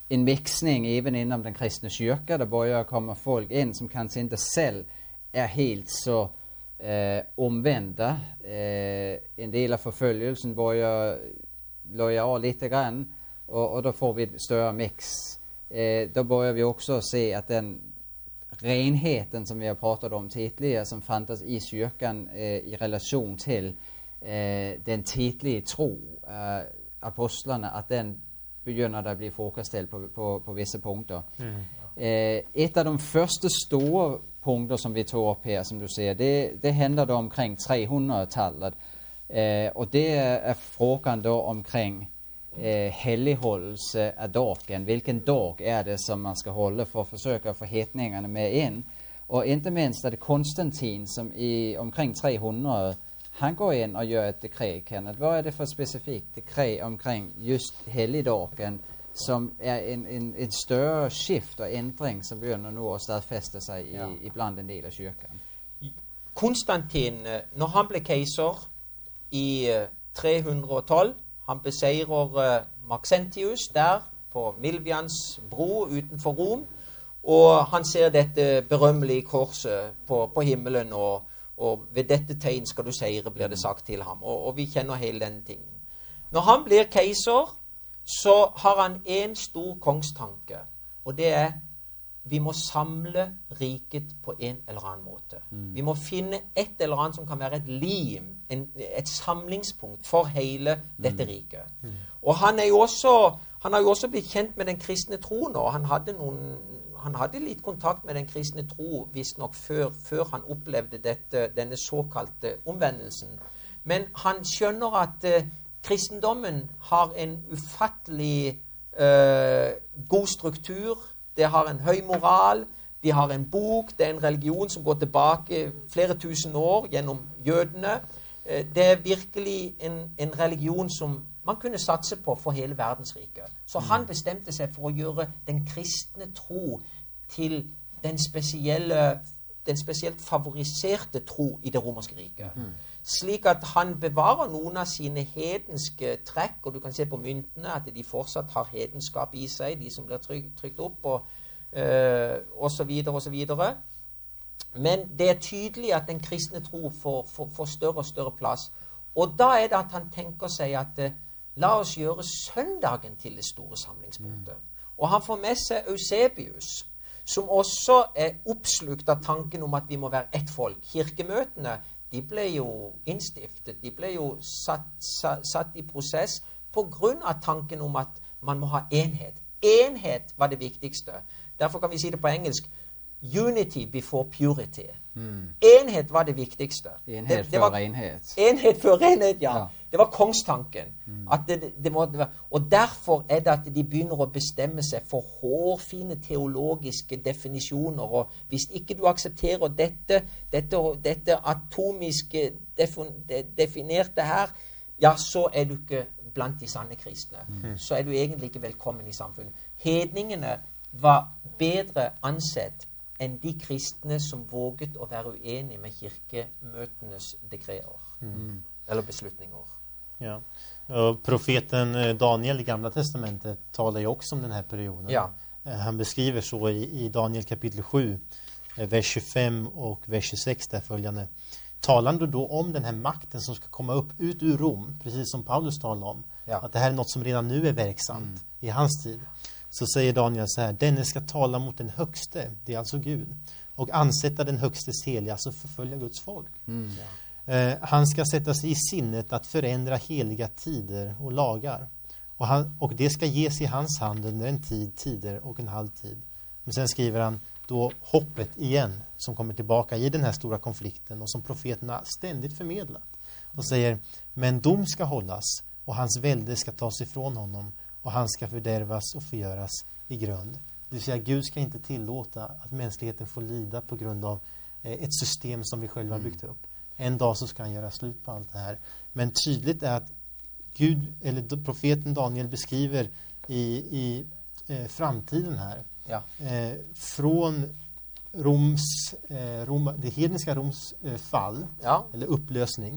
en mixning även inom den kristna kyrkan. Det börjar komma folk in som kanske inte själv är helt så eh, omvända. Eh, en del av förföljelsen börjar löja av lite grann och, och då får vi ett större mix. Eh, då börjar vi också se att den renheten som vi har pratat om tidigare som fanns i kyrkan eh, i relation till eh, den tidiga tro, eh, apostlarna, att den begynner att bli fokusställd på, på, på vissa punkter. Mm. Eh, ett av de första stora punkter som vi tog upp här, som du ser, det, det händer då omkring trehundratalet. Eh, och det är frågan då omkring eh, hellighållelse av dagen. Vilken dag är det som man ska hålla för att försöka få hedningarna med in? Och inte minst är det Konstantin som i omkring trehundra, han går in och gör ett dekret. Kenneth, vad är det för specifikt dekret omkring just helgdagen som är en, en, en större skift och ändring som börjar nu att stadfästa sig i, ja. ibland en del av kyrkan? Konstantin, när han blev kejsar i trehundratolv, han besegrar Maxentius där på Milvians bro utanför Rom, och han ser dette berømmelige korset på, på himmelen, og, og ved dette tegn skal du seire, blir det sagt til ham, og, og vi kjenner hele den tingen. Når han blir kejser, så har han en stor kongstanke, og det er vi må samle riket på en eller annen måte. Mm. Vi må finne et eller annet som kan være et lim, en, et samlingspunkt for hele dette mm. riket. Mm. Og han, er jo også, han har jo også blitt kjent med den kristne tro nå. Han hadde, noen, han hadde litt kontakt med den kristne tro, visstnok før, før han opplevde dette, denne såkalte omvendelsen. Men han skjønner at uh, kristendommen har en ufattelig uh, god struktur. Det har en høy moral, de har en bok, det er en religion som går tilbake flere tusen år gjennom jødene. Det er virkelig en, en religion som man kunne satse på for hele verdensriket. Så han bestemte seg for å gjøre den kristne tro til den spesielle, den spesielt favoriserte tro i det romerske riket. Mm. Slik at han bevarer noen av sine hedenske trekk, og du kan se på myntene at de fortsatt har hedenskap i seg, de som blir trykt, trykt opp, og, øh, og så videre, og så videre. Men det er tydelig at den kristne tro får, får, får større og større plass. Og da er det at han tenker seg at uh, la oss gjøre søndagen til det store samlingspunktet. Mm. Og han får med seg Eusebius, som også er oppslukt av tanken om at vi må være ett folk. Kirkemøtene, de ble jo innstiftet, de ble jo satt, satt, satt i prosess på grunn av tanken om at man må ha enhet. Enhet var det viktigste. Derfor kan vi si det på engelsk: unity before purity. Mm. Enhet var det viktigste. Enhet det, det var, for renhet. Enhet for renhet, ja. ja. Det var kongstanken. Mm. At det, det må, det var, og derfor er det at de begynner å bestemme seg for hårfine teologiske definisjoner. Og hvis ikke du aksepterer dette, dette, dette atomiske definerte her, ja, så er du ikke blant de sanne kristne. Mm. Så er du egentlig ikke velkommen i samfunnet. Hedningene var bedre ansett enn de kristne som våget å være uenige med kirkemøtenes dekreter. Mm. Eller beslutninger. Ja. Och profeten Daniel i Gamla testamentet talar ju också om den här perioden. Ja. Han beskriver så i, i Daniel kapitel sju, vers tjugofem och vers tjugosex där följande. Talande då om den här makten som ska komma upp ut ur Rom, precis som Paulus talar om. Ja. Att det här är något som redan nu är verksamt mm. i hans tid. Så säger Daniel så här: denne ska tala mot den högste, det är alltså Gud, och ansätta den högstes heliga, alltså förfölja Guds folk. Mm. Ja. Eh, han ska sätta sig i sinnet att förändra heliga tider och lagar. Och, han, och det ska ges i hans hand under en tid, tider och en halv tid. Men sen skriver han då hoppet igen som kommer tillbaka i den här stora konflikten och som profeterna ständigt förmedlat. Och säger: men dom ska hållas och hans välde ska tas ifrån honom och han ska fördärvas och förgöras i grund. Det vill säga, Gud ska inte tillåta att mänskligheten får lida på grund av eh, ett system som vi själva byggt upp. En dag så ska han göra slut på allt det här. Men tydligt är att Gud, eller profeten Daniel beskriver i, i eh, framtiden här. Ja. Eh, från Roms, eh, Rom, det hedniska Roms eh, fall, ja. eller upplösning,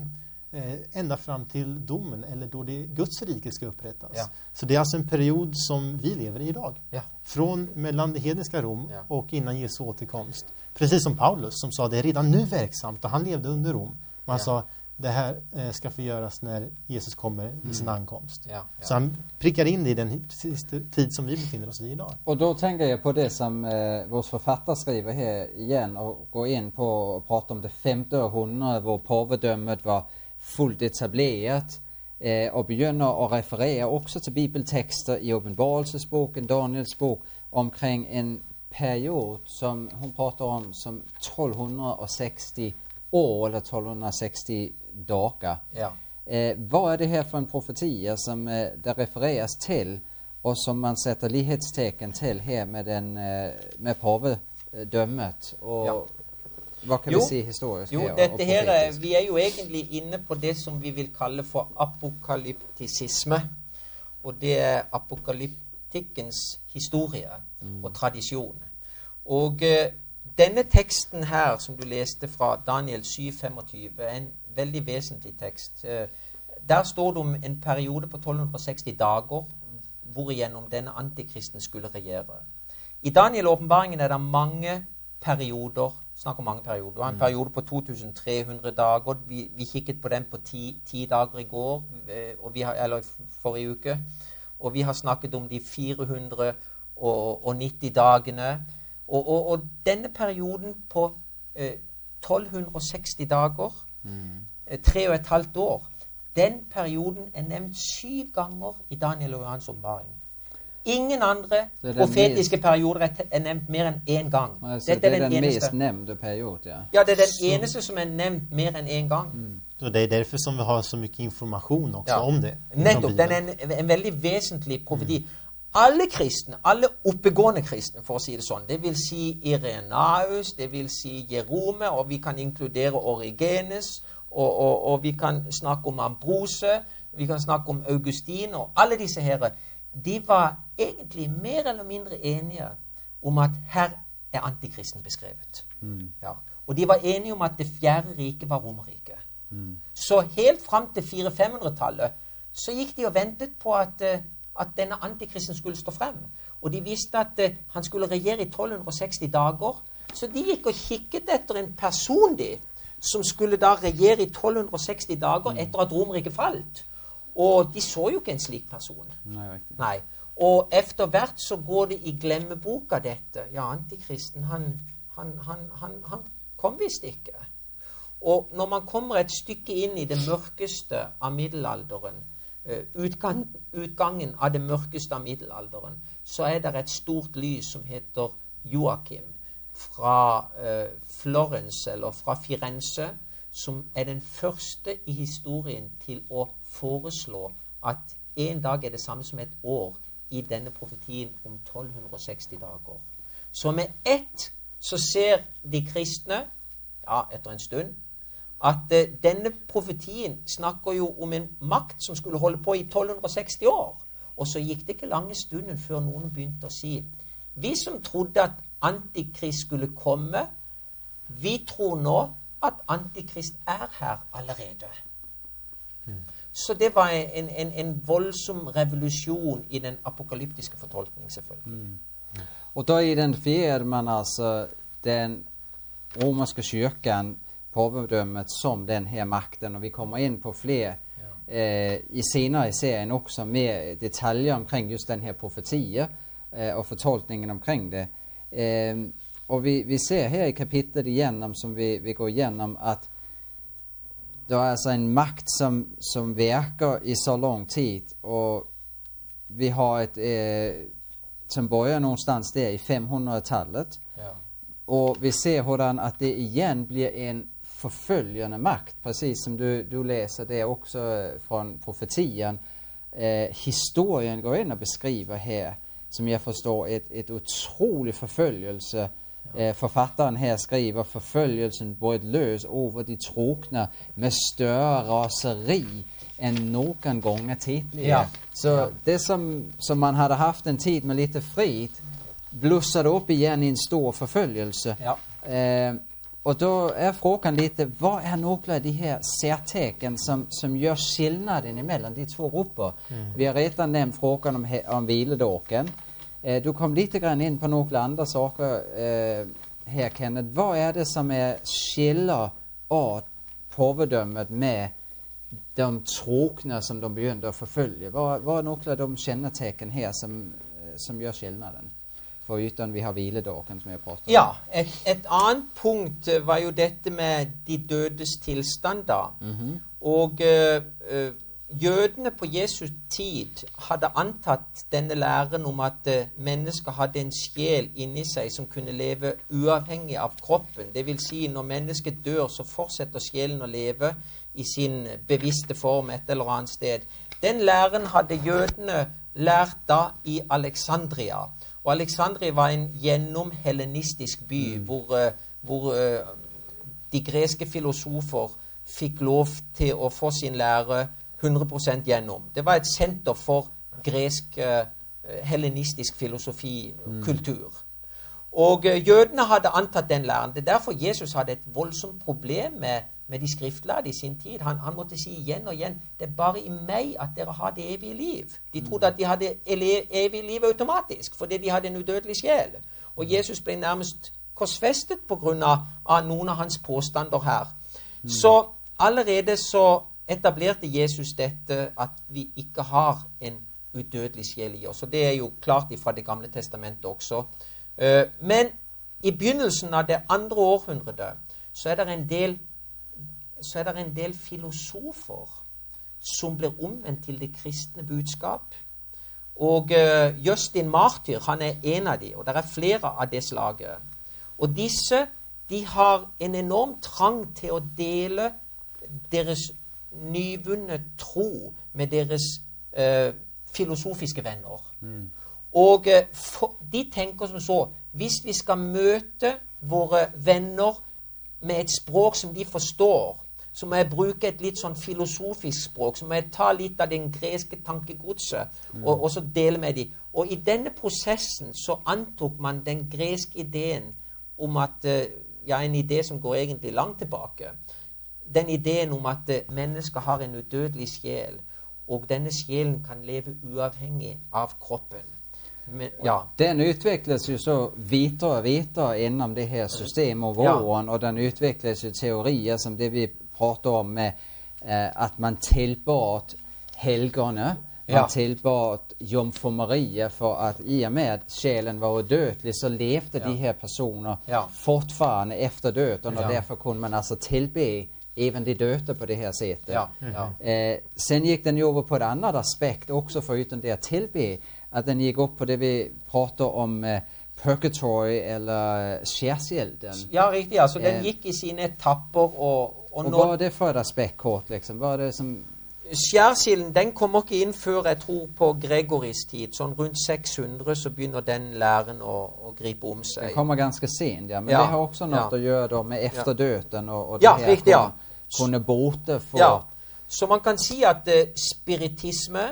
eh, ända fram till domen eller då det Guds rike ska upprättas. Ja. Så det är alltså en period som vi lever i idag. Ja. Från mellan det hedniska Rom Ja. och innan Jesu återkomst. Precis som Paulus som sa det är redan nu verksamt och han levde under Rom. Och han Ja. sa det här eh, ska få göras när Jesus kommer i sin ankomst. Ja, ja. Så han prickar in det i den sista tid som vi befinner oss i idag. Och då tänker jag på det som eh, vår författare skriver här igen och går in på och pratar om det femte århundradet hvor pavedömet var fullt etablerat eh, och begynner att referera också till bibeltexter i Åpenbarelsesboken, Daniels bok omkring en period som hon pratar om som tolvhundrasextio år eller tolvhundrasextio dagar. Ja. Eh, vad är det här för en profetia som eh, det refereras till och som man sätter lighetstecken till här med, den, eh, med pavedömet? Och Ja. vad kan Jo, vi se historiskt Jo, här? och dette her er, profetiskt? vi er jo egentlig inne på det som vi vil kalle for apokalyptisisme. Og det er apokalyptikkens historie og tradisjon. Og eh, denne teksten her, som du leste fra Daniel syv femogtyve, er en veldig vesentlig tekst. Eh, der står det om en periode på tolvhundrasextio dager, hvorigjennom denne antikristen skulle regjere. I Daniel-åpenbaringen er det mange perioder, snakk om mange perioder. Det var en periode på to tusen tre hundre dager. Vi, vi kikket på den på ti, ti dager i går, eh, og vi har, eller forrige uke. Og vi har snakket om de fire hundre nitti dagene. Og, og, og denne perioden på eh, tolv seksti dager, eh, tre og et halvt år, den perioden er nevnt syv ganger i Daniel og Johans åpenbaring. Ingen andre Det er den profetiske mest- perioder er, er nevnt mer enn én gang. Altså, Dette det er den eneste. mest nämnda period, ja. Ja, det er den eneste som er nevnt mer enn én gang. Så det är därför som vi har så mycket information också Ja. om det. från Nettopp. Den Bibeln. er en, en veldig vesentlig profeti. Alle kristne, alle oppegående kristne, for å si det sånn, det vil si Irenaeus, det vil si Jerome, og vi kan inkludere Origenes, og, og, og vi kan snakke om Ambrose, vi kan snakke om Augustin, og alle disse herre, de var egentlig mer eller mindre enige om at her er antikristen beskrevet. Ja. Og de var enige om at det fjerde riket var Romerriket. Så helt frem til fire hundre femhundre-tallet så gikk de og ventet på at, eh, at denne antikristen skulle stå frem. Og de visste at eh, han skulle regjere i tolv seksti dager. Så de gikk og kikket etter en person de, som skulle da regjere i tolv seksti dager etter at Romerriket falt. Og de så jo ikke en slik person. Nej, riktigt. Nei. Og etter hvert så går det i glemmeboka dette. Ja, antikristen, han, han, han, han, han kom visst ikke. Og når man kommer et stykke inn i det mørkeste av middelalderen, eh, utgang, utgangen av det mørkeste av middelalderen, så er det et stort lys som heter Joachim fra eh, Florence, eller fra Firenze, som er den første i historien til å foreslå at en dag er det samme som et år i denne profetien om tolv seksti dager. Så med ett så ser de kristne, ja, etter en stund, at eh, denne profetien snakker jo om en makt som skulle holde på i tolv seksti år. Og så gikk det ikke lange stunden før noen begynte å si, vi som trodde at antikrist skulle komme, vi tror nå at antikrist er her allerede. Så det var en, en, en voldsom revolusjon i den apokalyptiske fortolkning, selvfølgelig. Och då identifierar man alltså den romerska kyrkan, pavedömet, som den här makten. Och vi kommer in på fler eh, i senare i serien också med detaljer omkring just den här profetia eh, och förtolkningen omkring det. Eh, och vi, vi ser här i kapitlet igenom som vi, vi går igenom att det är alltså en makt som, som verkar i så lång tid, och vi har ett eh, som börjar någonstans där i femhundratalet. Ja. Och vi ser hurdan att det igen blir en förföljande makt, precis som du, du läser det också från profetian. Eh, historien går in och beskriver här, som jag förstår, ett, ett otrolig förföljelse. Eh, författaren här skriver förföljelsen bröt lös över de trokna med större raseri än någon gång tidigare. Ja. Så Ja. det som, som man hade haft en tid med lite frid blussade upp igen i en stor förföljelse. Ja. Eh, och då är frågan lite, vad är några av de här särtecken som, som gör skillnaden emellan de två grupper? Mm. Vi har redan nämnt frågan om, om vilodagen. Eh, du kom lite grann in på några andra saker eh, här, Kenneth. Vad är det som är skiljer av påvedömet med de trokna som de begynner att förfölja? Vad, vad är några av de kännetecken här som, som gör skillnaden? Förutom vi har vilodagen som jag pratade om. Ja, ett, ett annat punkt var ju detta med de dödes tillstånd. Mm-hmm. Och uh, uh, jødene på Jesu tid hade antatt denne læren om at uh, mennesker hadde en sjel inni seg som kunne leve uavhengig av kroppen. Det vil si, når mennesket dør, så fortsetter sjelen å leve i sin bevisste form et eller annet sted. Den læren hadde jødene lært da i Alexandria. Og Alexandria var en gjennomhellenistisk by, mm. hvor, uh, hvor uh, de greske filosofer fikk lov til å få sin lære hundre prosent gjennom. Det var et senter for gresk uh, hellenistisk filosofi, mm. kultur. Og uh, jødene hadde antatt den læren. Det er derfor Jesus hadde et voldsomt problem med, med de skriftlærde i sin tid. Han, han måtte si igjen og igjen, det er bare i meg at dere har det evige liv. De trodde at de hadde evig liv automatisk, fordi de hadde en udødelig sjel. Og Jesus ble nærmest korsfestet på grunn av, av noen av hans påstander her. Mm. Så allerede så etablerte Jesus dette at vi ikke har en udødelig sjel i oss. Og det er jo klart fra Det gamle testamentet også. Uh, men i begynnelsen av det andre århundret så er det en del, så er det en del filosofer som blir omvendt til det kristne budskap. Og uh, Justin Martyr, han er en av de, og det er flere av det slaget. Og disse, de har en enorm trang til å dele deres nyvunne tro med deres uh, filosofiske venner. Mm. Og uh, for, de tenker som så, hvis vi skal møte våre venner med et språk som de forstår, så må jeg bruke et litt sånn filosofisk språk, så må jeg ta litt av den greske tankegodset, mm. og, og så dele med dem. Og i denne prosessen så antok man den greske ideen om at, ja, en idé som går egentlig langt tilbake, den ideen om at mennesker har en udødelig sjel, og denne sjelen kan leve uavhengig av kroppen. Men, ja. Den utvecklas ju så vidare och vidare inom det här systemet och våren, ja. Och den utvecklas ju teorier som det vi pratar om med eh, att man tillbart helgerne, man ja. tillbart Jomfru Maria för att i och med själen var dödlig så levde ja. de här personer ja. fortfarande efter döden och ja. därför kunde man alltså tillbe även de döda på det här sättet. Ja. Ja. Eh, sen gick den ju över på ett annat aspekt också förutom det att tillbe, att den gick upp på det vi pratar om eh, purgatory eller skärselden. Ja, riktigt. Alltså den gick i sina etapper och och, och vad är det för ett aspekt kort liksom? Vad är det som skärselden, den kommer inte in för jag tror på Gregoris tid, sån runt sex hundra så börjar den lären att att gripa om sig. Den kommer ganska sent, ja, men ja. det har också något ja. att göra då med efterdöden och och det ja, här riktigt, ja. kunde bota för. Ja. Så man kan säga att uh, spiritisme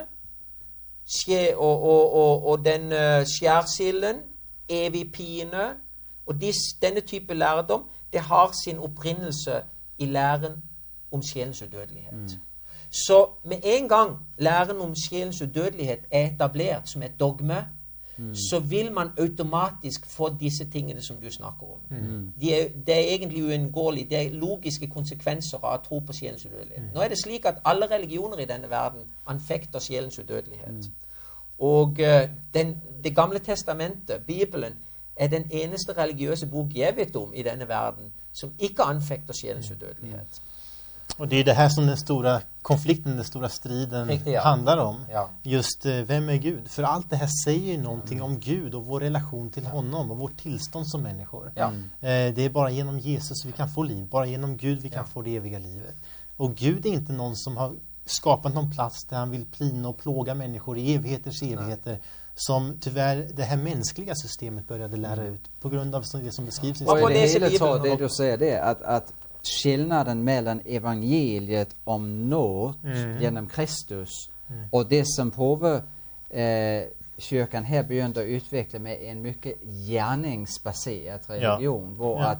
og, og, og, og den uh, skjærsilden, evig pine, og dis, denne type lærdom, det har sin opprinnelse i læren om sjelens udødelighet. Mm. Så med en gang læren om sjelens udødelighet er etablert som et dogme, mm. så vil man automatisk få disse tingene som du snakker om. Mm. De er, det er egentlig uundgåelig, det er logiske konsekvenser av å tro på sjelens udødelighet. Mm. Nå er det slik at alle religioner i denne verden anfekter sjelens udødelighet. Mm. Og uh, den, det gamle testamentet, Bibelen, er den eneste religiøse bok jeg vet om i denne verden som ikke anfekter sjelens udødelighet. Och det är det här som den stora konflikten, den stora striden Riktigt, ja. handlar om. Ja. Just eh, vem är Gud? För allt det här säger ju någonting mm. om Gud och vår relation till honom och vårt tillstånd som människor. Ja. Eh, det är bara genom Jesus vi kan få liv. Bara genom Gud vi kan ja. få det eviga livet. Och Gud är inte någon som har skapat någon plats där han vill plina och plåga människor i evigheters evigheter. Nej. Som tyvärr det här mänskliga systemet började lära ut på grund av det som beskrivs i ja. Och det hela tar det du säger det att, att skillnaden mellan evangeliet om nåd mm. genom Kristus mm. och det som påver eh, kyrkan här begynte att utveckla med en mycket gärningsbaserad religion. Ja. Hvor ja. att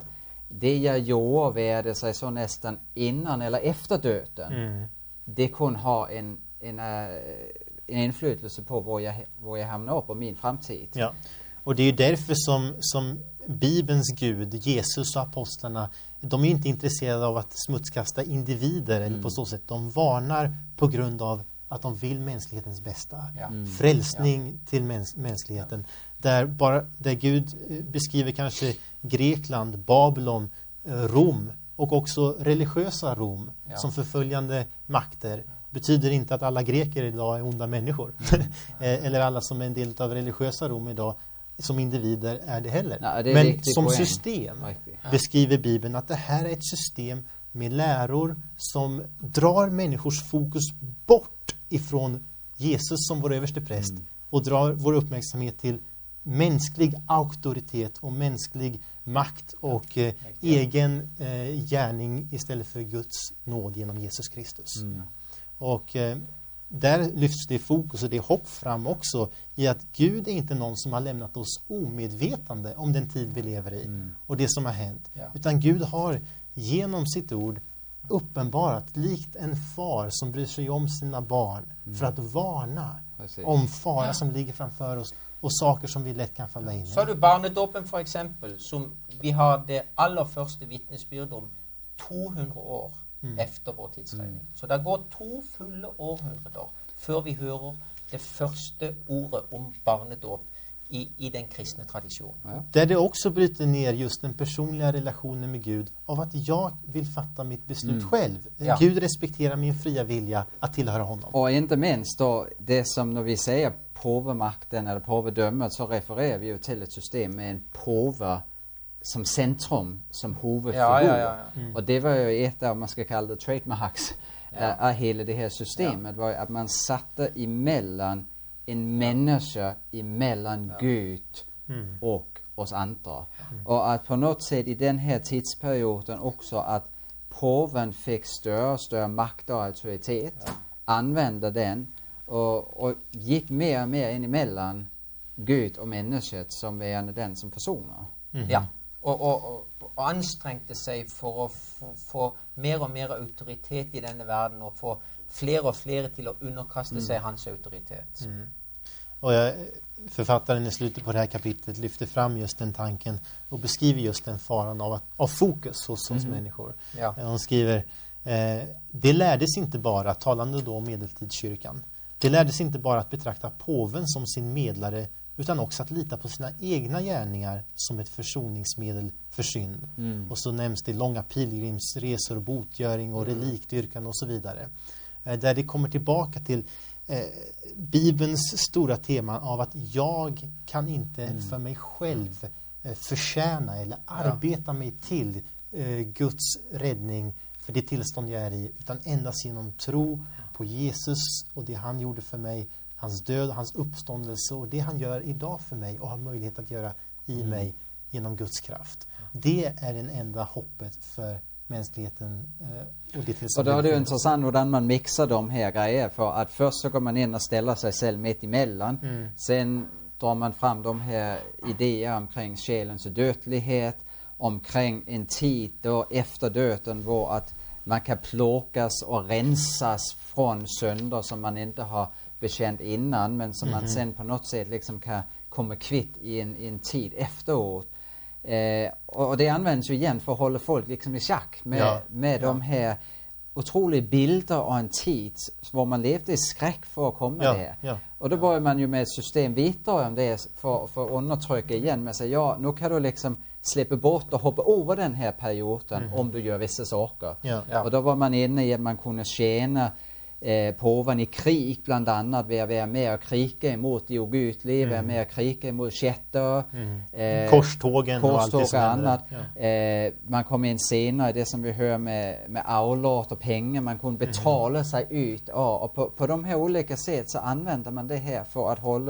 det jag gjorde, värde sig så nästan innan eller efter döden, Mm. det kunde ha en, en, en inflytelse på var jag, var jag hamnar upp och min framtid. Ja. Och det är ju därför som, som Bibelns Gud, Jesus och apostlarna, de är inte intresserade av att smutskasta individer eller på så sätt. De varnar på grund av att de vill mänsklighetens bästa. Ja. Mm. Frälsning till mäns mänskligheten. Där, bara, där Gud beskriver kanske Grekland, Babylon, Rom och också religiösa Rom Ja. som förföljande makter. Betyder inte att alla greker idag är onda människor. Eller alla som är en del av religiösa Rom idag som individer är det heller. Nej, det är Men riktigt som poäng. system Riktigt. beskriver Bibeln att det här är ett system med läror som drar människors fokus bort ifrån Jesus som vår överste präst Mm. och drar vår uppmärksamhet till mänsklig auktoritet och mänsklig makt och eh, egen eh, gärning istället för Guds nåd genom Jesus Kristus. Mm. Och eh, där lyfts det fokus och det är hopp fram också i att Gud är inte någon som har lämnat oss omedvetande om den tid vi lever i Mm. och det som har hänt. Ja. Utan Gud har genom sitt ord uppenbarat likt en far som bryr sig om sina barn för att varna Precis. om fara som ligger framför oss och saker som vi lätt kan falla in i. Så har du barnedåpen for eksempel, som vi har det aller første vittnesbyrd om to hundre år efter vår tidsregning. Så det går to fulle århundrer før vi hører det første ordet om barnedåp i, i den kristne traditionen. Ja. Där det också bryter ner just den personliga relationen med Gud av att jag vill fatta mitt beslut själv. Ja. Gud respekterar min fria vilja att tillhöra honom. Och inte minst då det som när vi säger påvemakten eller påvedömet, så refererar vi ju till ett system med en påve som centrum, som huvudfigur. Ja, ja, ja, ja. Och det var ju ett av, man ska kalla det trademarks, Ja. av hela det här systemet, var ju att man satte emellan en människa emellan Gud Mm. och oss andra. Och att på något sätt i den här tidsperioden också att påven fick större och större makt och auktoritet, använde den och, och gick mer och mer in emellan Gud och människan som är den som försonar. Mm. Ja, og, og, og, og anstrengte seg for å få, få mer og mer autoritet i denne verden, og få flere og flere til å underkaste seg hans autoritet. Mm. Och jag, författaren i slutet på det här kapitlet lyfter fram just den tanken och beskriver just den faran av, att, av fokus hos oss människor. Ja. Eh, Hon skriver, eh, det lärdes inte bara, talande då om medeltidskyrkan, det lärdes inte bara att betrakta påven som sin medlare, utan också att lita på sina egna gärningar som ett försoningsmedel för synd. Mm. Och så nämns det långa pilgrimsresor, botgöring och relikdyrkan och så vidare. Eh, där det kommer tillbaka till eh, Bibelns stora tema av att jag kan inte för mig själv eh, förtjäna eller arbeta mig till eh, Guds räddning för det tillstånd jag är i, utan endast genom tro på Jesus och det han gjorde för mig, hans död, hans uppståndelse och det han gör idag för mig och har möjlighet att göra i mig genom Guds kraft. Det är den enda hoppet för mänskligheten eh, och det Och då är det ju tillstånd. intressant hur man mixar de här grejerna, för att först så går man in och ställer sig själv mitt emellan. Mm. Sen drar man fram de här idéer omkring själens dödlighet, omkring en tid då efter döden var att man kan plåkas och rensas från synder som man inte har bekänt innan, men som man sen på något sätt liksom kan komma kvitt i en, i en tid efteråt. Eh, och, och det används ju igen för att hålla folk liksom i schack med, Ja. med de här otroliga bilder och en tid var man levde i skräck för att komma Ja, där. ja. Och då börjar man ju med ett system vita om det för, för att undertrycka igen med sig, ja, nu kan du liksom släppa bort och hoppa över den här perioden om du gör vissa saker. Ja. Ja. Och då var man inne i att man kunde tjäna eh, påven i krig bland annat, vid att vara med och kriga emot de ogudliga, vara med och kriga emot kätter, eh, Korstågen och allt det korståg som och händer. annat. Ja. Eh, man kom in senare i det som vi hör med, med avlåt och pengar, man kunde betala sig ut. Ja, och på, på de här olika sätt så använder man det här för att hålla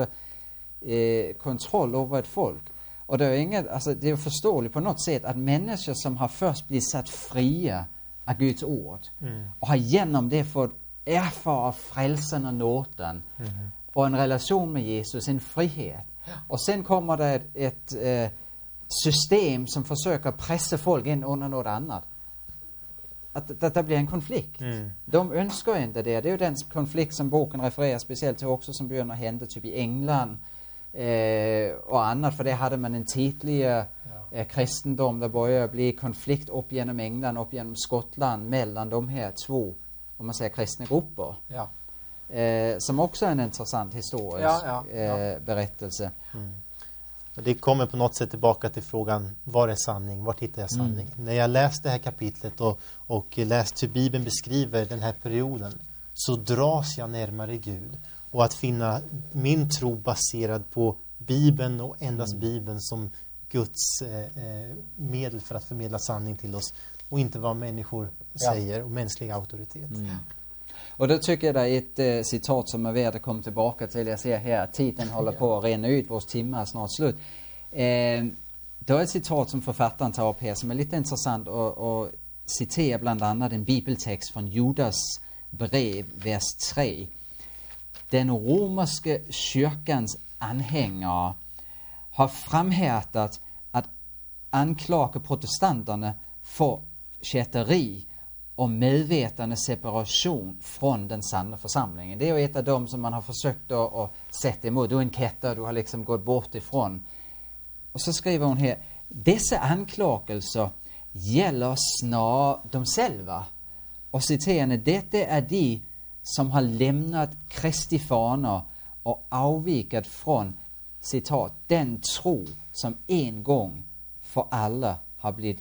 eh, kontroll över ett folk. Och det är inget, alltså det är förståeligt på något sätt att människor som har först blivit satt fria av Guds ord och har genom det fått erfara frälsen och nåden och en relation med Jesus, en frihet. Och sen kommer det ett, ett, eh, system som försöker pressa folk in under något annat. Att, att det blir en konflikt. Mm. De önskar inte det. Det är ju den konflikt som boken refererar speciellt till också, som börjar hända typ i England eh, och annat. För det hade man en tidigare ja. eh, kristendom där började bli konflikt upp genom England, upp genom Skottland mellan de här två, om man säger, kristna grupper. Ja. Eh, som också är en intressant historisk Ja, ja, ja. Eh, berättelse. Mm. Och det kommer på något sätt tillbaka till frågan, vad är sanning? Vart hittar jag sanning? Mm. När jag läste det här kapitlet och, och läste hur Bibeln beskriver den här perioden, så dras jag närmare Gud. Och att finna min tro baserad på Bibeln och endast mm. Bibeln som Guds eh, medel för att förmedla sanning till oss. Och inte vad människor ja. säger och mänsklig auktoritet. Mm. Och då tycker jag det är ett eh, citat som är värt att komma tillbaka till. Jag ser här att tiden håller på att rena ut, vårt timme är snart slut. Eh, det är ett citat som författaren tar upp här som är lite intressant och, och citerar bland annat en bibeltext från Judas brev, vers tre. Den romerska kyrkans anhängare har framhärtat att anklaga protestanterna för kätteri och medvetande separation från den sanna församlingen. Det är ju ett av dem som man har försökt att, att sätta emot. Du är en ketta, du har liksom gått bort ifrån. Och så skriver hon här: dessa anklagelser gäller snarare de själva. Och citerande: detta är de som har lämnat Kristi fanor och avvikat från, citat, den tro som en gång för alla har blivit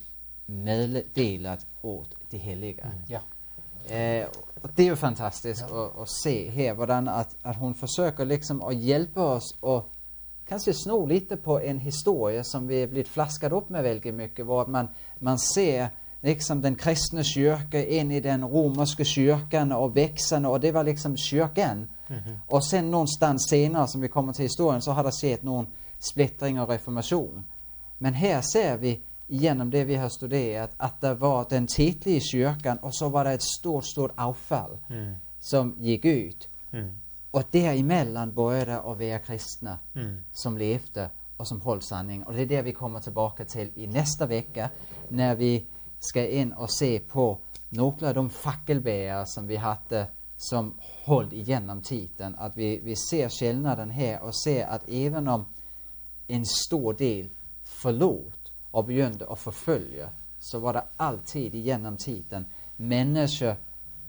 meddelat åt det heliga. Mm. Ja. Eh, och det är ju fantastiskt ja. att, att se här hvordan att, att hon försöker liksom att hjälpa oss och kanske sno lite på en historia som vi blivit flaskad upp med väldigt mycket, var man, man ser liksom den kristna kyrkan in i den romerska kyrkan och växande, och det var liksom kyrkan. Mm-hmm. Och sen någonstans senare, som vi kommer till historien, så har det sett någon splittring och reformation. Men här ser vi genom det vi har studerat att det var den tidiga kyrkan och så var det ett stort, stort avfall mm. som gick ut. Mm. Och däremellan började att vara kristna mm. som levde och som höll sanning. Och det är det vi kommer tillbaka till i nästa vecka, när vi ska in och se på några av de fackelbärare som vi hade som höll igenom tiden. Att vi, vi ser skillnaden här och ser att även om en stor del förlåt och begynte att förfölja, så var det alltid igenom tiden människor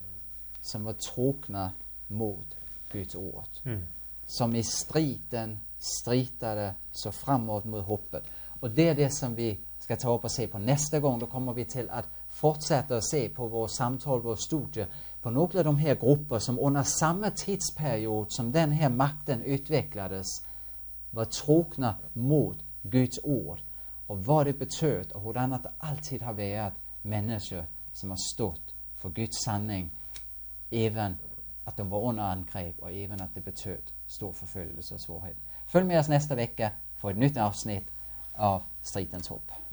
som var trogna mot Guds ord. Mm. Som i striden stritade så framåt mot hoppet. Och det är det som vi ska ta upp och se på nästa gång. Då kommer vi till att fortsätta att se på vår samtal, vår studie, på några av de här grupper som under samma tidsperiod som den här makten utvecklades var trogna mot Guds ord. Och vad det betyder och hur det alltid har varit människor som har stått för Guds sanning, även att de var under angrepp och även att det betyder stor förföljelse och svårighet. Följ med oss nästa vecka för ett nytt avsnitt av Stridens hopp.